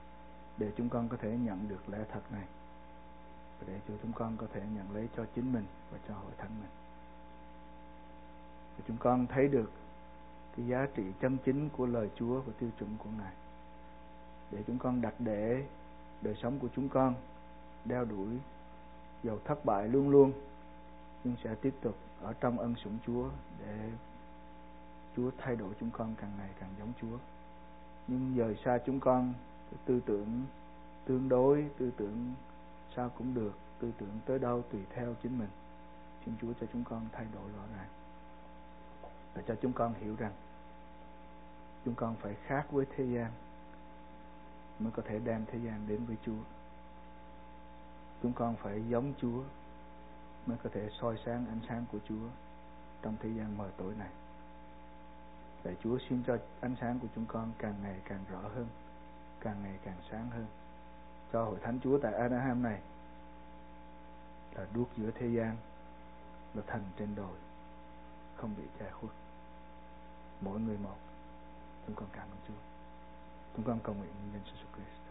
Speaker 1: để chúng con có thể nhận được lẽ thật này, và để cho chúng con có thể nhận lấy cho chính mình và cho hội thánh mình. Và chúng con thấy được cái giá trị chân chính của lời Chúa và tiêu chuẩn của Ngài, để chúng con đặt để đời sống của chúng con đeo đuổi, dầu thất bại luôn luôn, nhưng sẽ tiếp tục ở trong ân sủng Chúa, để Chúa thay đổi chúng con càng ngày càng giống Chúa. Nhưng rời xa chúng con tư tưởng tương đối, tư tưởng sao cũng được, tư tưởng tới đâu tùy theo chính mình. Xin Chúa cho chúng con thay đổi rõ ràng, để cho chúng con hiểu rằng chúng con phải khác với thế gian mới có thể đem thế gian đến với Chúa. Chúng con phải giống Chúa mới có thể soi sáng ánh sáng của Chúa trong thế gian mờ tối này. Để Chúa xin cho ánh sáng của chúng con càng ngày càng rõ hơn, càng ngày càng sáng hơn, cho hội thánh Chúa tại Anaheim này là đuốc giữa thế gian, là thần trên đồi, không bị che khuất. Mỗi người một. Chúng con cảm ơn Chúa. Chúng con cầu nguyện nhân danh Jesus Christ.